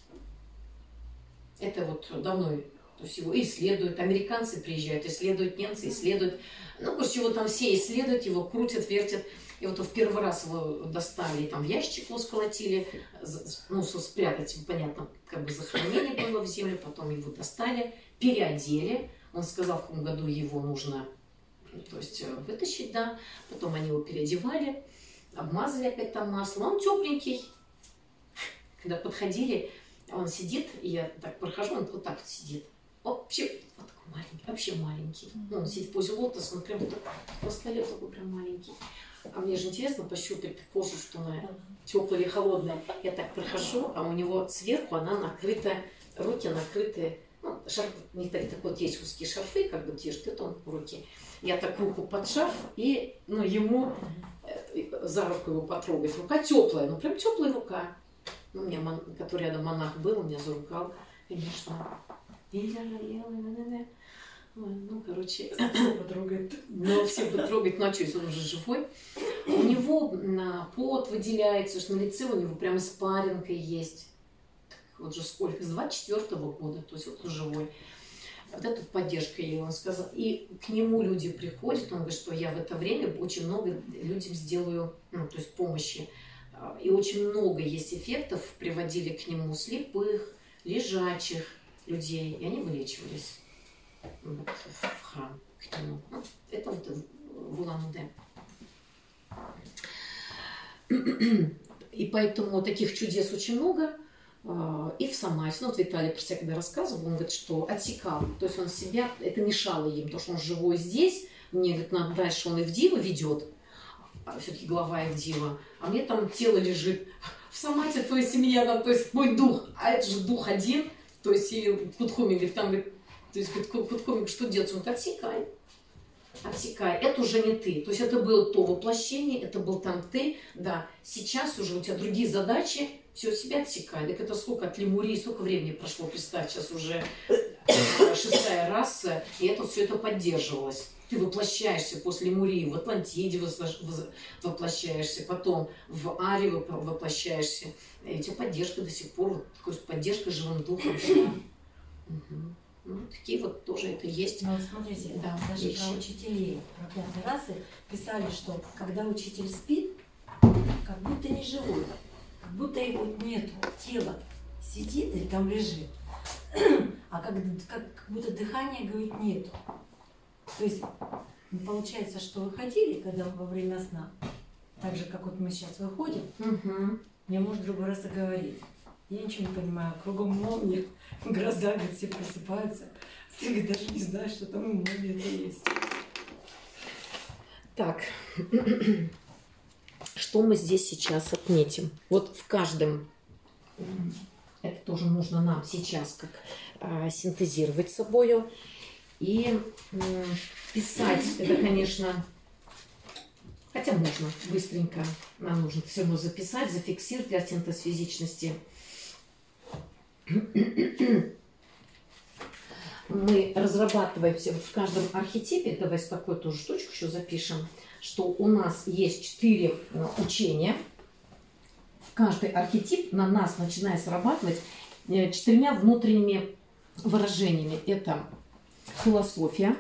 Это вот давно, то есть его исследуют, американцы приезжают, исследуют, немцы исследуют. Ну, после чего там все исследуют, его крутят, вертят. И вот в первый раз его достали, там в ящик его сколотили, ну, спрятать, понятно, как бы захоронение было в землю, потом его достали, переодели. Он сказал, в каком году его нужно... То есть вытащить, да. Потом они его переодевали, обмазали опять там маслом. Он тепленький. Когда подходили, он сидит, и я так прохожу, он вот так вот сидит. Вообще, вот такой маленький, вообще маленький. Ну, он сидит в позе лотоса, он прям вот по столе такой прям маленький. А мне же интересно пощупать кожу, что она теплая или холодная. Я так прохожу, а у него сверху она накрыта, руки накрыты. Ну, шарф, не так, так вот есть узкие шарфы, как бы держит, это он в руки. Я так руку под шарф и, ну, ему э, за руку его потрогать. Рука теплая, ну прям теплая рука. Ну, у меня, мон, который рядом монах был, он меня заругал, конечно. Нельзя жалела, ну, короче, все потрогает. Ну, все потрогать, ну, а что, если он уже живой? У него на пот выделяется, что на лице у него прям испаринка есть. Вот же сколько, с двадцать четвёртого года, то есть вот он живой. Вот эту поддержку ей он сказал. И к нему люди приходят, он говорит, что я в это время очень много людям сделаю, ну, то есть помощи. И очень много есть эффектов, приводили к нему слепых, лежачих людей, и они вылечивались вот, в храм к нему. Ну, это вот в Улан-Удэ. И поэтому таких чудес очень много. И в Самасе, ну вот Виталий про себя когда рассказывал, он говорит, что отсекал, то есть он себя, это мешало им, потому что он живой здесь, мне, говорит, надо дальше он и в Дива ведет, все-таки глава и в Дива, а мне там тело лежит. В Самате твоя семья, да, то есть мой дух, а это же дух один, то есть и Кутхуми говорит, там, говорит, то есть Кутхуми, что делать? Он говорит, отсекай, отсекай, это уже не ты, то есть это было то воплощение, это был там ты, да, сейчас уже у тебя другие задачи, все, себя отсекай. Так это сколько от Лемурии, сколько времени прошло, представь, сейчас уже шестая раса, и это все это поддерживалось. Ты воплощаешься после Лемурии, в Атлантиде воплощаешься, потом в Аре воплощаешься. И у тебя поддержка до сих пор, вот, поддержка живым духом. Угу. Ну, такие вот тоже это есть. Ну, вот смотрите, да, даже вещи. про учителей, про пятой расы писали, что когда учитель спит, как будто не живой. Как будто его нету, тело сидит или там лежит, а как, как, как будто дыхания, говорит, нету. То есть получается, что выходили, когда во время сна, так же, как вот мы сейчас выходим, угу. Мне муж другой раз и говорит, я ничего не понимаю, кругом молния, гроза, говорит, все просыпаются, ты, говорит, даже не знаешь, что там и молния-то есть. Так. Что мы здесь сейчас отметим? Вот в каждом, это тоже нужно нам сейчас как а, синтезировать собою и м, писать. Это, конечно, хотя можно быстренько, нам нужно все равно записать, зафиксировать для синтез физичности. Мы разрабатываем все в каждом архетипе, давайте такую тоже штучку еще запишем, что у нас есть четыре учения. В каждый архетип на нас начинает срабатывать четырьмя внутренними выражениями. Это философия,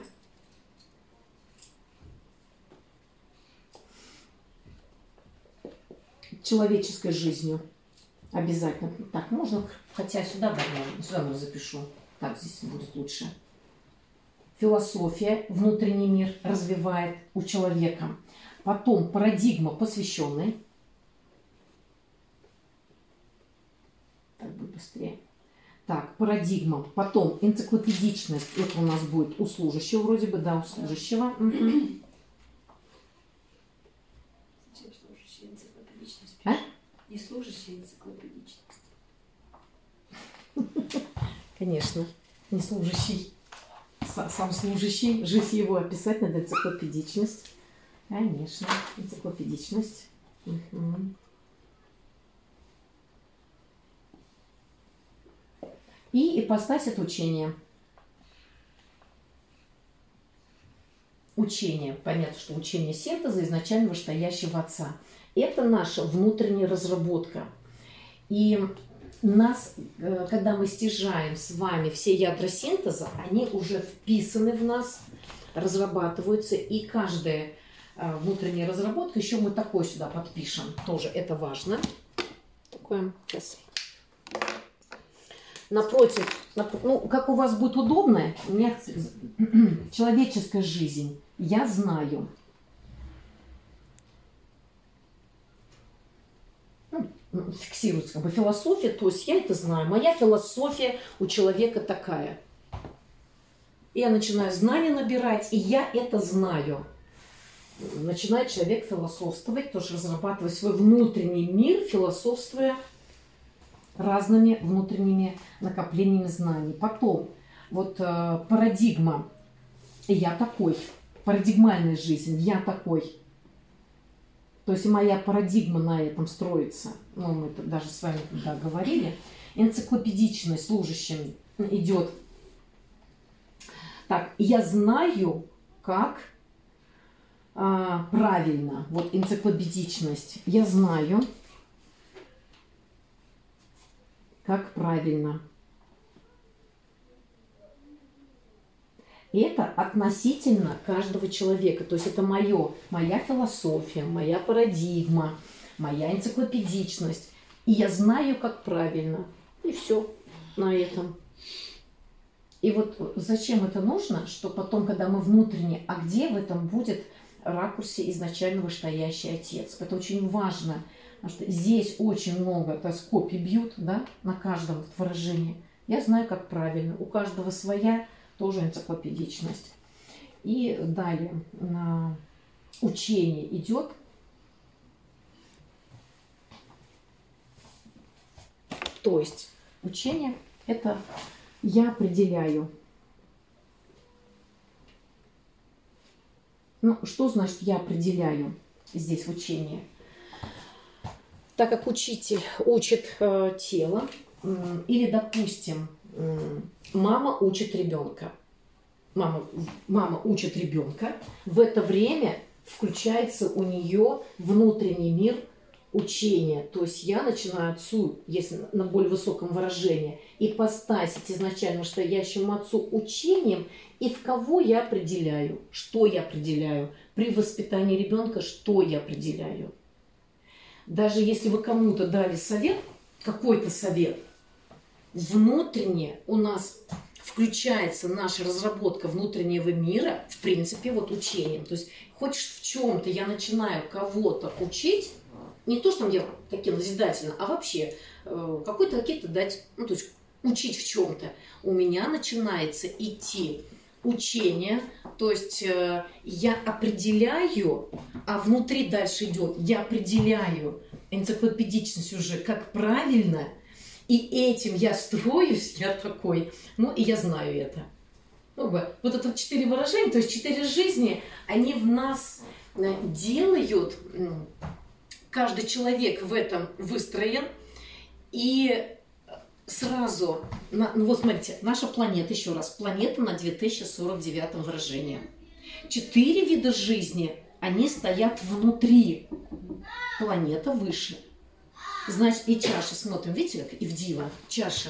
человеческой жизнью. Обязательно. Так, можно, хотя сюда, да, сюда я запишу. Так, здесь будет лучше. Философия, внутренний мир развивает у человека. Потом парадигма посвященной. Так будет быстрее. Так, парадигма. Потом энциклопедичность. Это у нас будет у служащего вроде бы, да, у служащего. Угу. Зачем служащая энциклопедичность? А? Не служащая энциклопедичность. Конечно, не служащий. Сам служащий, жизнь его описать надо энциклопедичность. Конечно, энциклопедичность. Угу. И ипостась от учения. Учение. Понятно, что учение синтеза изначально вышестоящего отца. Это наша внутренняя разработка. И нас, когда мы стяжаем с вами все ядра синтеза, они уже вписаны в нас, разрабатываются. И каждая внутренняя разработка, еще мы такой сюда подпишем. Тоже это важно. Такое. Сейчас. Напротив, напротив, ну, как у вас будет удобно, у меня человеческая жизнь, я знаю. Ну, фиксируется как бы философия, то есть я это знаю. Моя философия у человека такая. Я начинаю знания набирать, и я это знаю. Начинает человек философствовать, тоже разрабатывать свой внутренний мир, философствуя разными внутренними накоплениями знаний. Потом вот э, парадигма «я такой», парадигмальная жизнь «я такой». То есть моя парадигма на этом строится. Ну, мы это даже с вами тогда говорили. Энциклопедичность служащим идет. Так, я знаю, как а, правильно, вот энциклопедичность. Я знаю, как правильно. Это относительно каждого человека. То есть это мое, моя философия, моя парадигма, моя энциклопедичность. И я знаю, как правильно. И все на этом. И вот зачем это нужно, что потом, когда мы внутренне, а где в этом будет ракурсе изначально вышестоящий отец? Это очень важно, потому что здесь очень много, то есть копий бьют, да, на каждом выражении. Я знаю, как правильно. У каждого своя тоже энциклопедичность. И далее на учение идет. То есть учение – это я определяю. Ну, что значит я определяю здесь в учении? Так как учитель учит э, тело, э, или, допустим, э, мама учит ребенка. Мама, мама учит ребенка. В это время включается у нее внутренний мир учения. То есть я начинаю отцу, если на более высоком выражении, ипостасить изначально настоящему отцу учением, и в кого я определяю, что я определяю. При воспитании ребенка, что я определяю. Даже если вы кому-то дали совет, какой-то совет, внутренне у нас включается наша разработка внутреннего мира, в принципе, вот учением. То есть хочешь в чем-то я начинаю кого-то учить, не то, что я такие назидательно, а вообще э, какой-то какие-то дать, ну, то есть учить в чем-то. У меня начинается идти учение, то есть э, я определяю, а внутри дальше идет, я определяю энциклопедичность уже, как правильно, и этим я строюсь, я такой, ну и я знаю это. Ну, вот это четыре выражения, то есть четыре жизни, они в нас делают, каждый человек в этом выстроен, и сразу, ну вот смотрите, наша планета, еще раз, планета на две тысячи сорок девятом выражении. Четыре вида жизни, они стоят внутри, планета выше. Значит, и чаша, смотрим, видите, как Ивдива, чаша.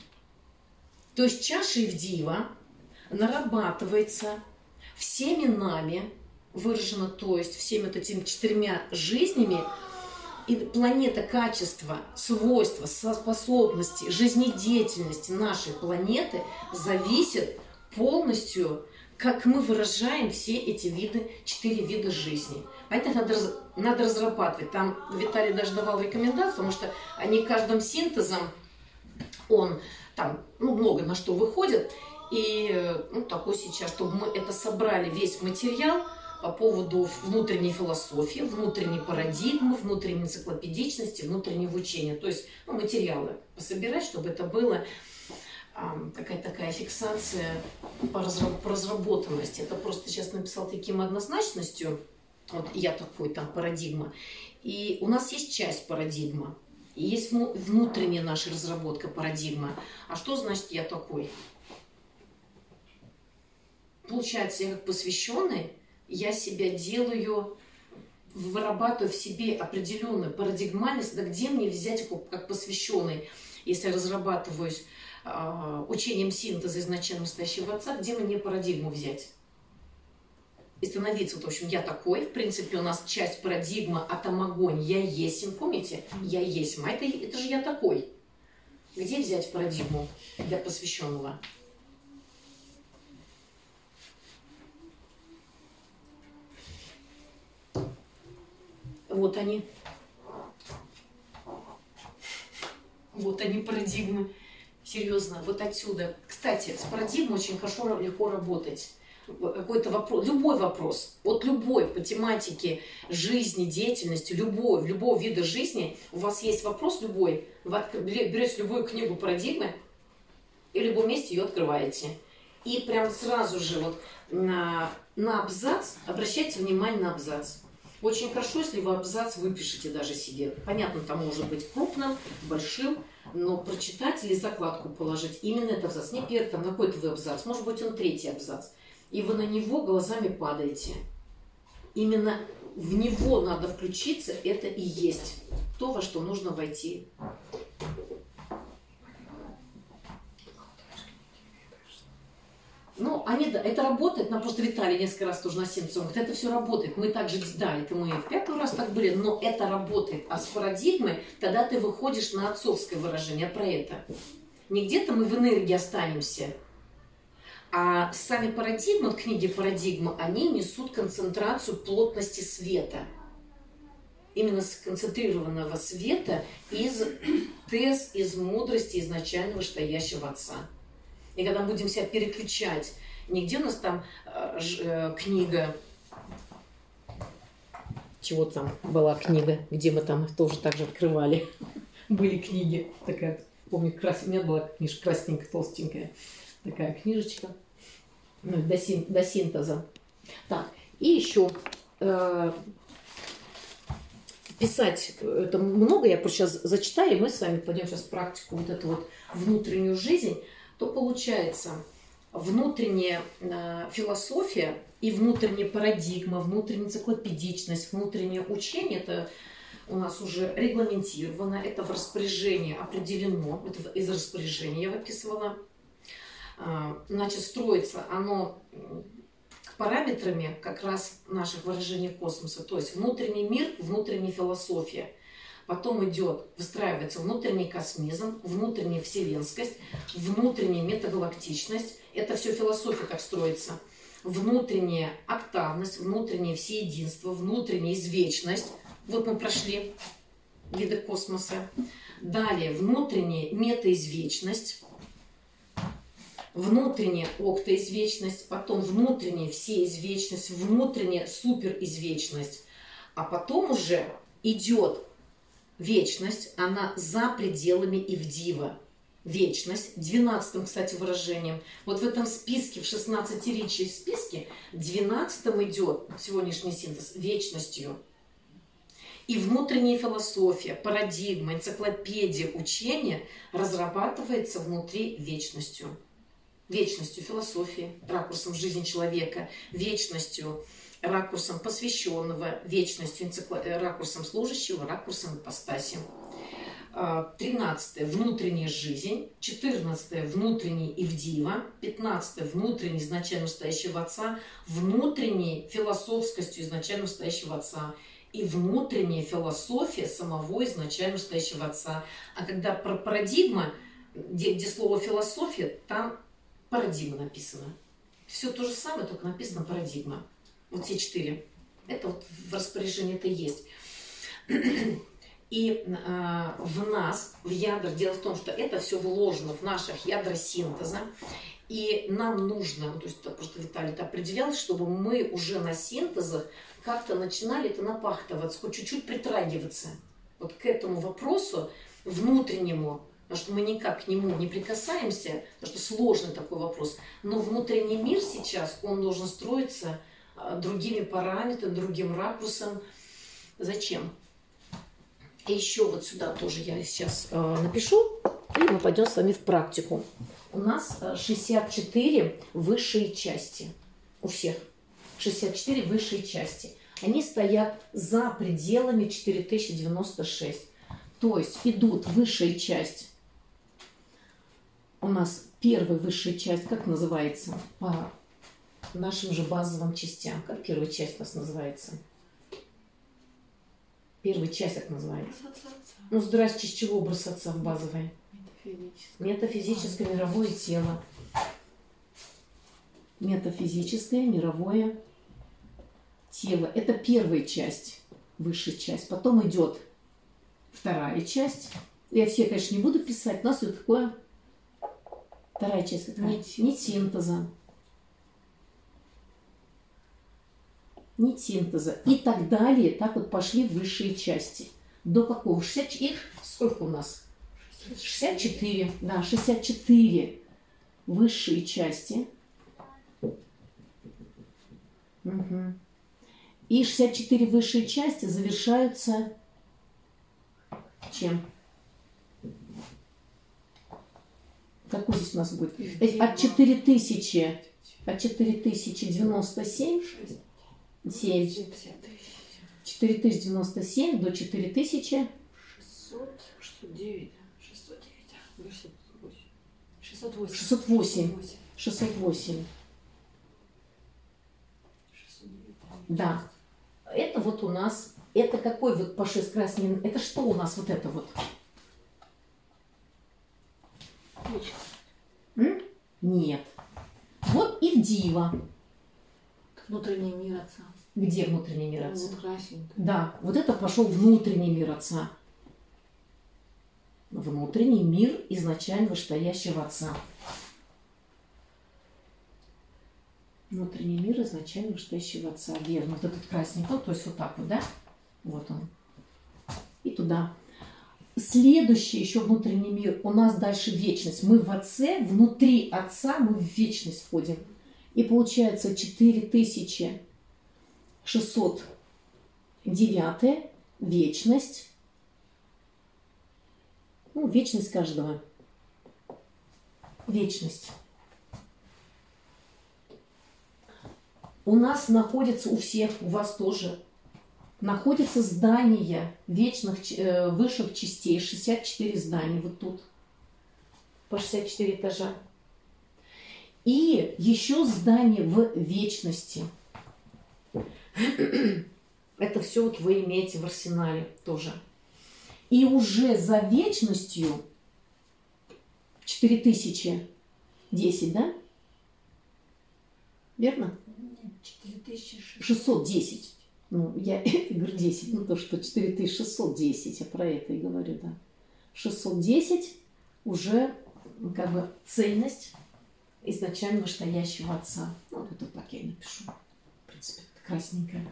То есть чаша Ивдива нарабатывается всеми нами, выражено, то есть всеми вот этими четырьмя жизнями, и планета качества, свойства, способности, жизнедеятельности нашей планеты зависит полностью, как мы выражаем все эти виды, четыре вида жизни. Поэтому надо, надо разрабатывать. Там Виталий даже давал рекомендации, потому что они каждым синтезом, он там, ну, много на что выходит. И ну, такой сейчас, чтобы мы это собрали, весь материал по поводу внутренней философии, внутренней парадигмы, внутренней энциклопедичности, внутреннего учения. То есть ну, материалы пособирать, чтобы это было а, какая-то такая фиксация по, разраб по разработанности. Это просто сейчас написал таким однозначностью. Вот я такой там парадигма. И у нас есть часть парадигма. И есть внутренняя наша разработка парадигма. А что значит я такой? Получается, я как посвященный, я себя делаю, вырабатываю в себе определенную парадигмальность, да где мне взять как посвященный, если я разрабатываюсь э, учением синтеза изначально настоящего отца, где мне парадигму взять? И становиться, вот, в общем, я такой, в принципе, у нас часть парадигмы, а там огонь, я есмь, помните? Я есмь, а это, это же я такой. Где взять парадигму для посвященного? Вот они. Вот они, парадигмы. Серьезно, вот отсюда. Кстати, с парадигмой очень хорошо, легко работать. Какой-то вопрос, любой вопрос, вот любой по тематике жизни, деятельности, любой, любого вида жизни, у вас есть вопрос любой, вы берете любую книгу парадигмы и в любом месте ее открываете. И прям сразу же вот на, на абзац, обращайте внимание на абзац. Очень хорошо, если вы абзац выпишете даже себе. Понятно, там может быть крупным, большим, но прочитать или закладку положить именно этот абзац. Не первый, там какой-то вы абзац, может быть он третий абзац. И вы на него глазами падаете. именно в него надо включиться, это и есть то, во что нужно войти. Ну, они, да, это работает, нам просто Виталий несколько раз тоже на сеансу говорит, это все работает. Мы также, да, это мы в пятый раз так были, но это работает. А с парадигмой, тогда ты выходишь на отцовское выражение про это. Не где-то мы в энергии останемся, а сами парадигмы, вот книги парадигмы, они несут концентрацию плотности света. Именно сконцентрированного света из тез, из мудрости изначального стоящего Отца. И когда мы будем себя переключать, нигде у нас там э, э, книга, чего там была книга, где мы там тоже так же открывали. Были книги, такая, помню, крас... у меня была книжка красненькая, толстенькая, такая книжечка, ну, до, син... до синтеза. Так, и еще э, писать, это много, я просто сейчас зачитаю, и мы с вами пойдем сейчас в практику, вот эту вот внутреннюю жизнь. То получается внутренняя э, философия и внутренняя парадигма, внутренняя энциклопедичность, внутреннее учение, это у нас уже регламентировано, это в распоряжении определено, это из распоряжения я выписывала. Э, значит, строится оно параметрами как раз наших выражений космоса, то есть внутренний мир, внутренняя философия. Потом идет, выстраивается внутренний космизм, внутренняя вселенскость, внутренняя метагалактичность. Это все философия как строится. Внутренняя октавность, внутреннее всеединство, внутренняя извечность. Вот мы прошли виды космоса. Далее внутренняя метаизвечность, внутренняя октоизвечность, потом внутренняя всеизвечность, внутренняя суперизвечность. А потом уже идет вечность, она за пределами Ивдива. Вечность, двенадцатым, кстати, выражением. Вот в этом списке, в шестнадцатиричии списке, двенадцатым идет сегодняшний синтез вечностью. И внутренняя философия, парадигма, энциклопедия, учение разрабатывается внутри вечностью. Вечностью философии, ракурсом жизни человека, вечностью ракурсом посвященного, вечностью, энцикло... ракурсом служащего, ракурсом ипостаси. тринадцатое внутренняя жизнь, четырнадцатое внутренний Ивдива, пятнадцатое внутренний изначально стоящего Отца, внутренней философскостью изначально стоящего Отца и внутренняя философия самого изначально стоящего Отца. А когда про парадигма, где, где слово философия, там парадигма написано. Все то же самое, только написано парадигма. Вот все четыре. Это вот в распоряжении это есть. И э, в нас, в ядрах, дело в том, что это все вложено в наших ядрах синтеза. И нам нужно, то есть просто Виталий это определял, чтобы мы уже на синтезах как-то начинали это напахтываться, хоть чуть-чуть притрагиваться вот к этому вопросу внутреннему. Потому что мы никак к нему не прикасаемся, потому что сложный такой вопрос. Но внутренний мир сейчас, он должен строиться другими параметрами, другим ракурсом. Зачем? И еще вот сюда тоже я сейчас э, напишу, и мы пойдем с вами в практику. У нас шестьдесят четыре высшие части. У всех. шестьдесят четыре высшие части. Они стоят за пределами четыре тысячи девяносто шесть. То есть идут высшая часть. У нас первая высшая часть, как называется? По нашим же базовым частям. Как первая часть у нас называется? Первая часть как называется? Ну, здрасте, с чего образ Отца в базовой? Метафизическое. Метафизическое мировое тело. Метафизическое мировое тело. Это первая часть, высшая часть. Потом идет вторая часть. Я все, конечно, не буду писать. У нас вот такое... Вторая часть какая? Нить, Нить синтеза. Нить синтеза. И так далее. Так вот пошли высшие части. До какого? шестьдесят, их сколько у нас? шестьдесят четыре. Да, шестьдесят четыре высшие части. Угу. И шестьдесят четыре высшие части завершаются чем? Какой здесь у нас будет? От четыре тысячи, от четыре тысячи девяносто семь семь. четыре тысячи девяносто семь до четыре тысячи. шестьсот, шестьсот девять, шестьсот девять, шестьсот восемь. шестьсот восемь. шестьсот восемь. Да. Это вот у нас, это какой вот по шесть красный, это что у нас вот это вот? М? Нет. Вот и в Дива. Внутренний мир Отца. Где внутренний мир Отца? Вот красненько. Да, вот это пошел внутренний мир Отца. Внутренний мир изначально вышестоящего Отца. Внутренний мир изначально вышестоящего Отца. Верно. Вот этот красненький, то есть вот так вот, да? Вот он. И туда. Следующий еще внутренний мир. У нас дальше вечность. Мы в Отце, внутри Отца мы в вечность входим. И получается четыре тысячи шестьсот девять, вечность. Ну, вечность каждого. Вечность. У нас находится, у всех, у вас тоже, находится здание вечных э, высших частей. шестьдесят четыре здания вот тут. По шестьдесят четыре этажа. И еще здание в вечности. Это все вот вы имеете в арсенале тоже. И уже за вечностью четыре тысячи десять, да? Верно? четыре тысячи шестьсот десять. Ну, я говорю десять, ну то, что четыре тысячи шестьсот десять, я про это и говорю, да. шестьсот десять уже как бы цельность изначально вышестоящего Отца. Ну, вот это так я и напишу. В принципе, это красненькое.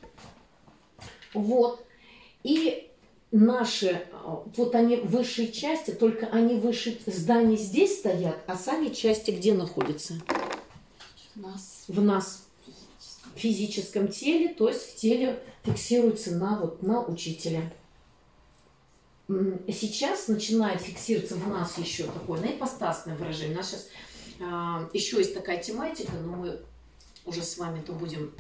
Вот. И наши, вот они высшие части, только они выше здания здесь стоят, а сами части где находятся? В нас. В нас. В физическом теле, то есть в теле фиксируется на, вот, на учителя. Сейчас начинает фиксироваться в нас еще такое наипостасное выражение. У нас сейчас а, еще есть такая тематика, но мы уже с вами то будем,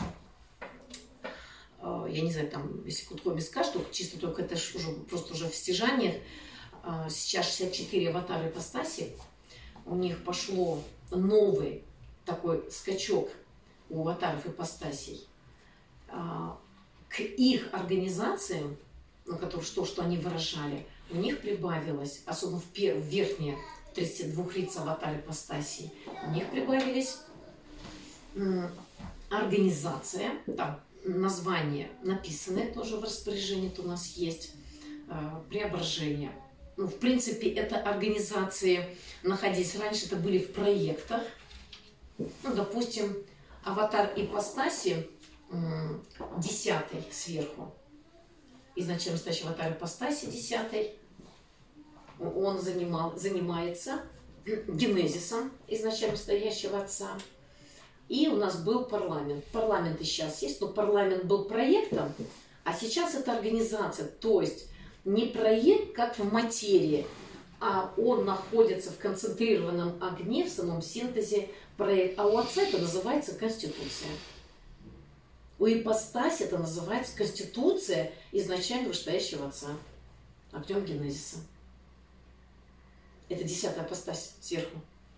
а, я не знаю, там, если Кутко скажет, то чисто только это уже просто уже в стяжаниях. А, сейчас шестьдесят четыре аватара ипостаси, у них пошло новый такой скачок у аватаров ипостасей а, к их организациям, ну, которые, что, что они выражали, у них прибавилось, особенно в, пер, в верхние тридцать два лица аватар ипостасей, у них прибавились м, организация, там название написанное тоже в распоряжении, то у нас есть э, преображение. Ну, в принципе, это организации, находясь раньше, это были в проектах. Ну, допустим, аватар ипостаси м, десятый сверху. Изначально стоящий аватар ипостаси десятый. Он занимал, занимается генезисом изначально стоящего Отца. И у нас был парламент. Парламент и сейчас есть, но парламент был проектом, а сейчас это организация. То есть не проект, как в материи, а он находится в концентрированном огне, в самом синтезе проекта. А у Отца это называется конституция. У ипостаси это называется конституция изначально вышестоящего Отца. Огнем генезиса. Это десятая ипостась сверху.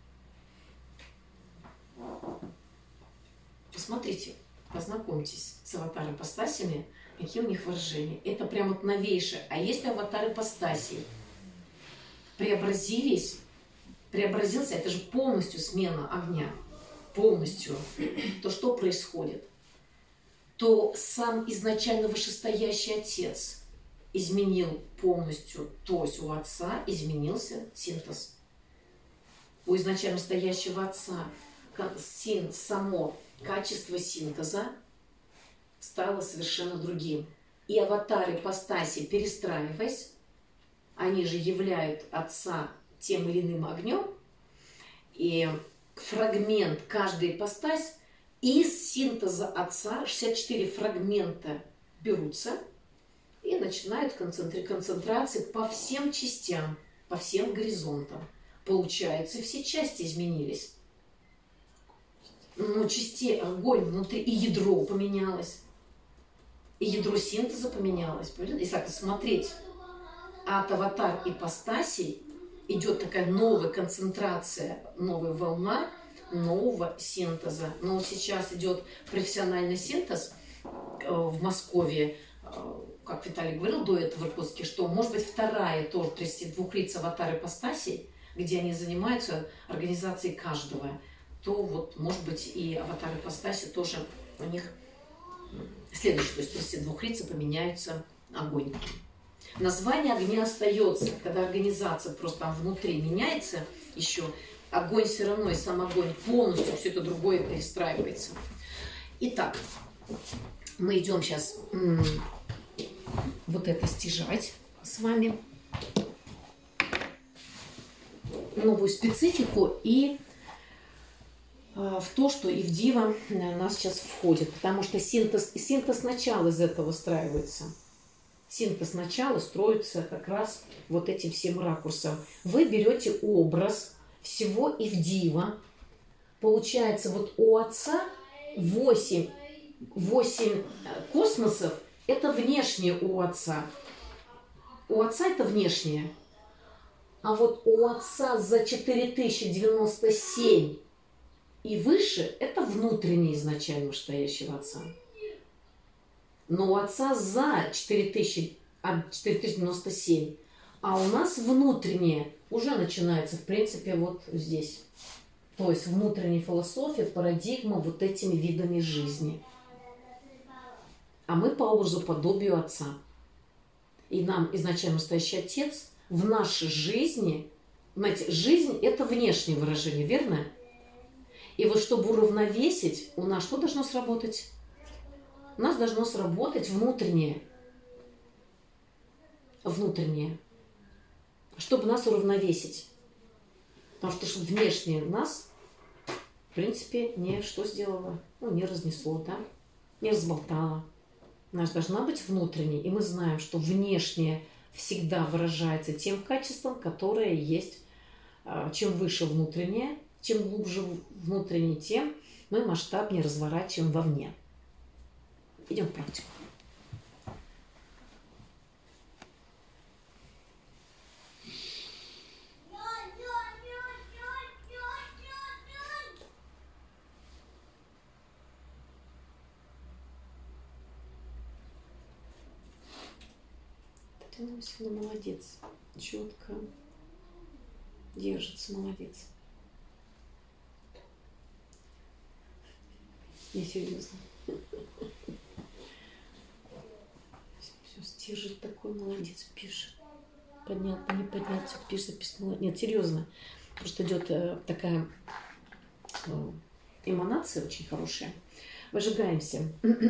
Посмотрите, познакомьтесь с аватар ипостасями, какие у них выражения. Это прям вот новейшее. А если аватар ипостасей преобразились, преобразился, это же полностью смена огня, полностью, то что происходит? То сам изначально вышестоящий Отец изменил полностью, то есть у Отца изменился синтез. У изначально стоящего Отца син, само качество синтеза стало совершенно другим. И аватары ипостаси, перестраиваясь, они же являют Отца тем или иным огнем, и фрагмент каждой ипостась из синтеза Отца, шестьдесят четыре фрагмента берутся и начинают концентри- концентрации по всем частям, по всем горизонтам. Получается, все части изменились. но частей огонь внутри, и ядро поменялось, и ядро синтеза поменялось. Если так смотреть от аватар ипостасей, идет такая новая концентрация, новая волна нового синтеза. Но сейчас идет профессиональный синтез в Москве, как Виталий говорил до этого в Иркутске, что может быть вторая тоже тридцать двух лиц аватар ипостасей, где они занимаются организацией каждого, то вот может быть и аватар ипостаси тоже у них следующий, то есть тридцать двух лиц поменяется огонь. Название огня остается, когда организация просто там внутри меняется еще, огонь все равно, и сам огонь полностью, все это другое перестраивается. Итак, мы идем сейчас вот это стяжать с вами, новую специфику и в то, что и в Дива у нас сейчас входит, потому что синтез, синтез начала из этого выстраивается. Синтез начала строится как раз вот этим всем ракурсом. Вы берете образ всего Ивдива. Получается, вот у Отца восемь, восемь космосов – это внешнее у Отца. У Отца это внешнее. А вот у Отца за четыре тысячи девяносто семь и выше – это внутренний изначально стоящего Отца. Но у Отца за четыре тысячи девяносто семь, а у нас внутреннее уже начинается, в принципе, вот здесь. То есть внутренняя философия, парадигма вот этими видами жизни. А мы по образу, подобию Отца. И нам изначально настоящий Отец в нашей жизни, знаете, жизнь – это внешнее выражение, верно? И вот чтобы уравновесить, у нас что должно сработать? У нас должно сработать внутреннее. Внутреннее. Чтобы нас уравновесить. Потому что чтобы внешнее нас, в принципе, не что сделало? Ну, не разнесло, да? Не разболтало. У нас должна быть внутренняя. И мы знаем, что внешнее всегда выражается тем качеством, которое есть. Чем выше внутреннее, чем глубже внутреннее, тем мы масштабнее разворачиваем вовне. Идем в практику. Татьяна Васильевна молодец. Четко держится, молодец. Не серьезно. Все стержит такой, молодец, пишет. Понятно, не понятно, пишет, писала. Нет, серьезно. Просто идет э, такая э, эманация очень хорошая. Выжигаемся.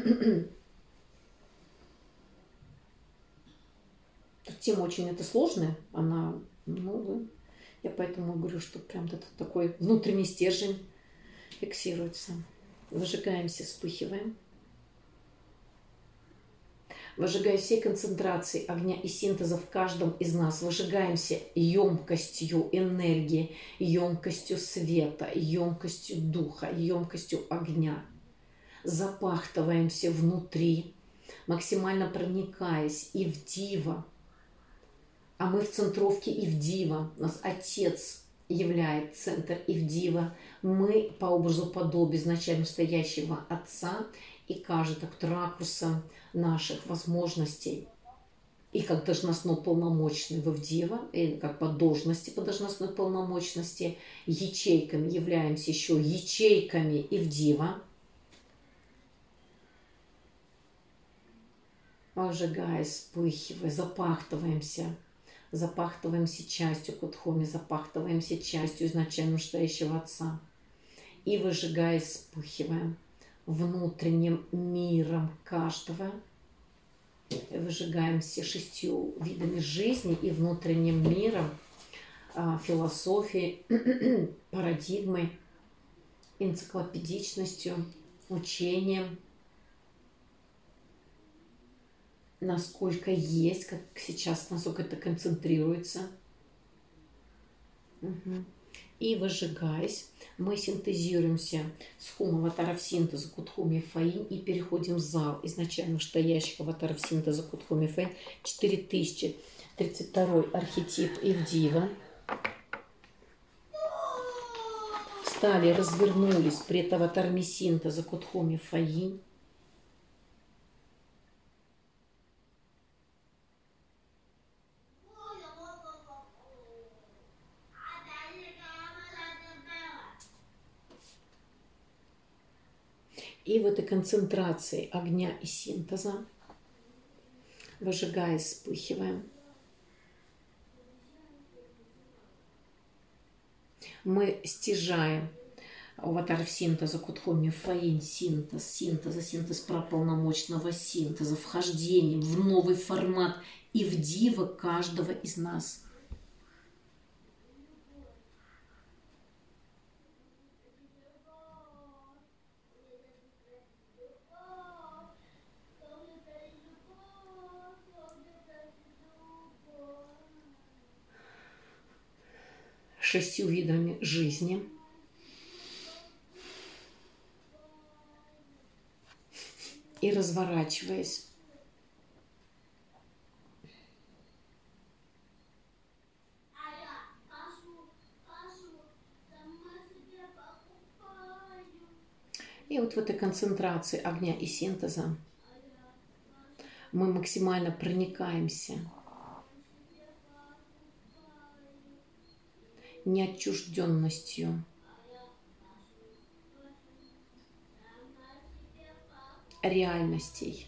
Тема очень это сложная. Она, ну, да. Я поэтому говорю, что прям это такой внутренний стержень фиксируется. Выжигаемся, вспыхиваем. Выжигая все концентрации огня и синтеза в каждом из нас, выжигаемся емкостью энергии, емкостью света, емкостью духа, емкостью огня. Запахтываемся внутри, максимально проникаясь и в Дива. А мы в центровке Ивдива. У нас Отец являет центр Ивдива. Мы по образу подобия изначально стоящего Отца, и каждый так ракурсом наших возможностей. И как должностно полномочный в Ивдива, и как по должности по должностной полномочности, ячейками являемся еще ячейками Ивдива. Ожигая, вспыхивая, запахтываемся. Запахтываемся частью Кудхоми, запахтываемся частью изначально стоящего Отца. И выжигая, вспыхиваем внутренним миром каждого. Выжигаемся шестью видами жизни и внутренним миром, философией, парадигмой, энциклопедичностью, учением. Насколько есть, как сейчас, насколько это концентрируется. Угу. И выжигаясь, мы синтезируемся с хум аватаров синтеза Кутхуми Фаинь и переходим в зал изначально стоящих аватаров синтеза Кутхуми Фаинь. четыре тысячи тридцать второй архетип Ивдива. Встали, развернулись пред аватарами синтеза Кутхуми Фаинь. И в этой концентрации огня и синтеза, выжигая, вспыхиваем, мы стяжаем аватаров синтеза Кутхуми Фаинь, синтез, синтеза, синтез прополномочного синтеза, вхождением в новый формат Ивдива каждого из нас. Шестью видами жизни. И разворачиваясь, и вот в этой концентрации огня и синтеза мы максимально проникаемся неотчужденностью, реальностей,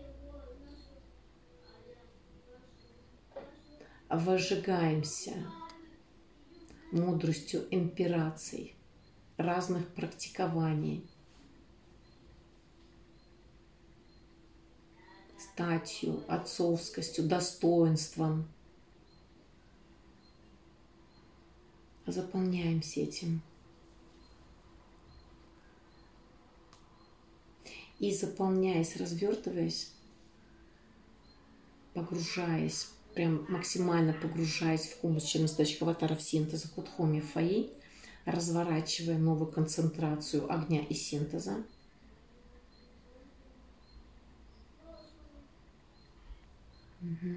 выжигаемся мудростью импераций, разных практикований, статью, отцовскостью, достоинством. Заполняемся этим. И заполняясь, развертываясь, погружаясь, прям максимально погружаясь в хумус настоящих аватаров синтеза Кутхуми Фаинь, разворачивая новую концентрацию огня и синтеза. Угу.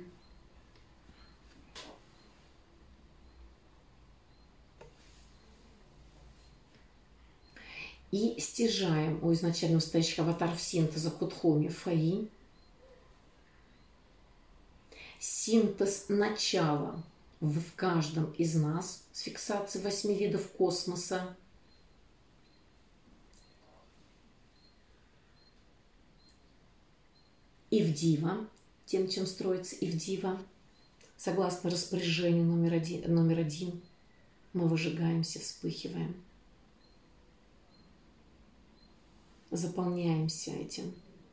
И стяжаем у изначально стоящих аватаров синтеза Кутхуми Фаинь синтез начала в каждом из нас с фиксацией восьми видов космоса. Ивдива, тем, чем строится Ивдива, согласно распоряжению номер один, номер один, мы выжигаемся, вспыхиваем. Заполняемся этим.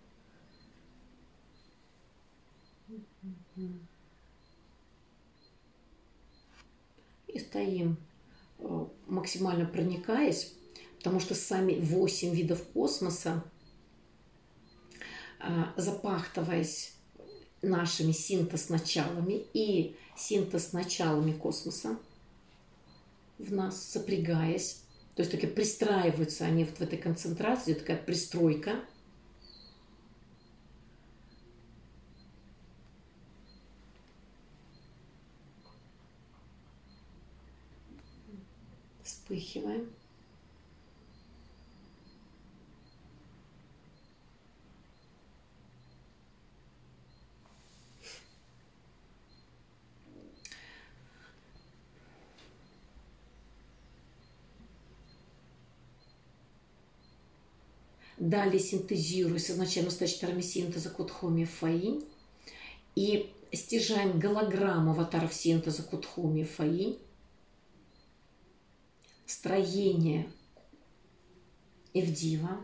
И стоим, максимально проникаясь, потому что сами восемь видов космоса, запахтываясь нашими синтез-началами и синтез-началами космоса в нас, сопрягаясь, то есть таки пристраиваются они вот в этой концентрации, такая пристройка. Вспыхиваем. Далее синтезируя с изначально настоящими синтеза Кутхуми Фаинь и стяжаем голограмму аватаров синтеза Кутхуми Фаинь, строение Ивдива,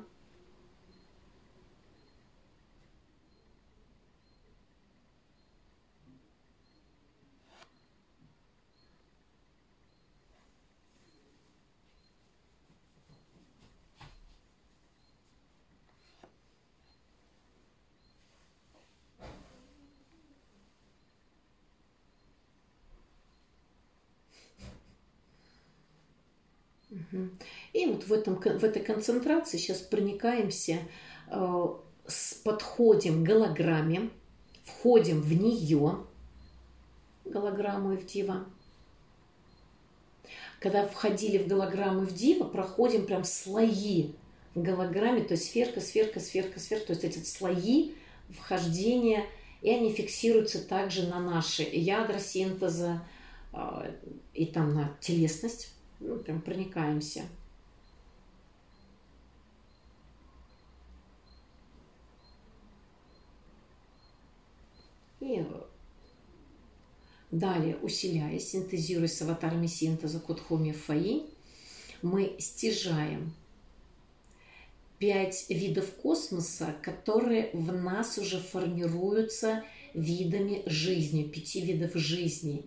Угу. И вот в, этом, в этой концентрации сейчас проникаемся, э, с, подходим к голограмме, входим в нее, голограмму Ивдива. Когда входили в голограмму Ивдива, проходим прям слои в голограмме, то есть сферка, сферка, сферка, сферка, то есть эти слои вхождения, и они фиксируются также на наши ядра синтеза э, и там на телесность. Ну, прям проникаемся. И далее, усиляясь, синтезируясь с аватарами синтеза Кодхоми Фаи, мы стяжаем пять видов космоса, которые в нас уже формируются видами жизни, пяти видов жизни.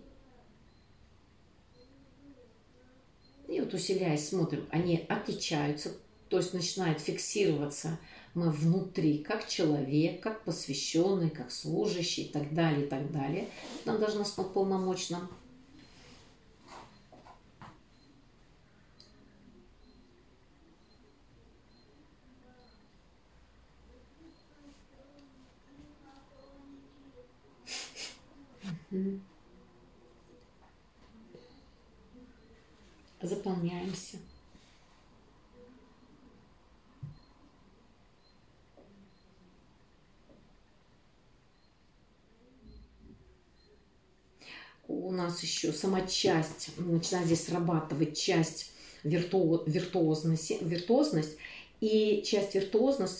И вот усиляясь, смотрим, они отличаются, то есть начинает фиксироваться мы внутри, как человек, как посвященный, как служащий и так далее, и так далее. На должностном полномочном. Заполняемся. У нас еще сама часть, начинает здесь срабатывать часть виртуозности, виртуозность, и часть виртуозности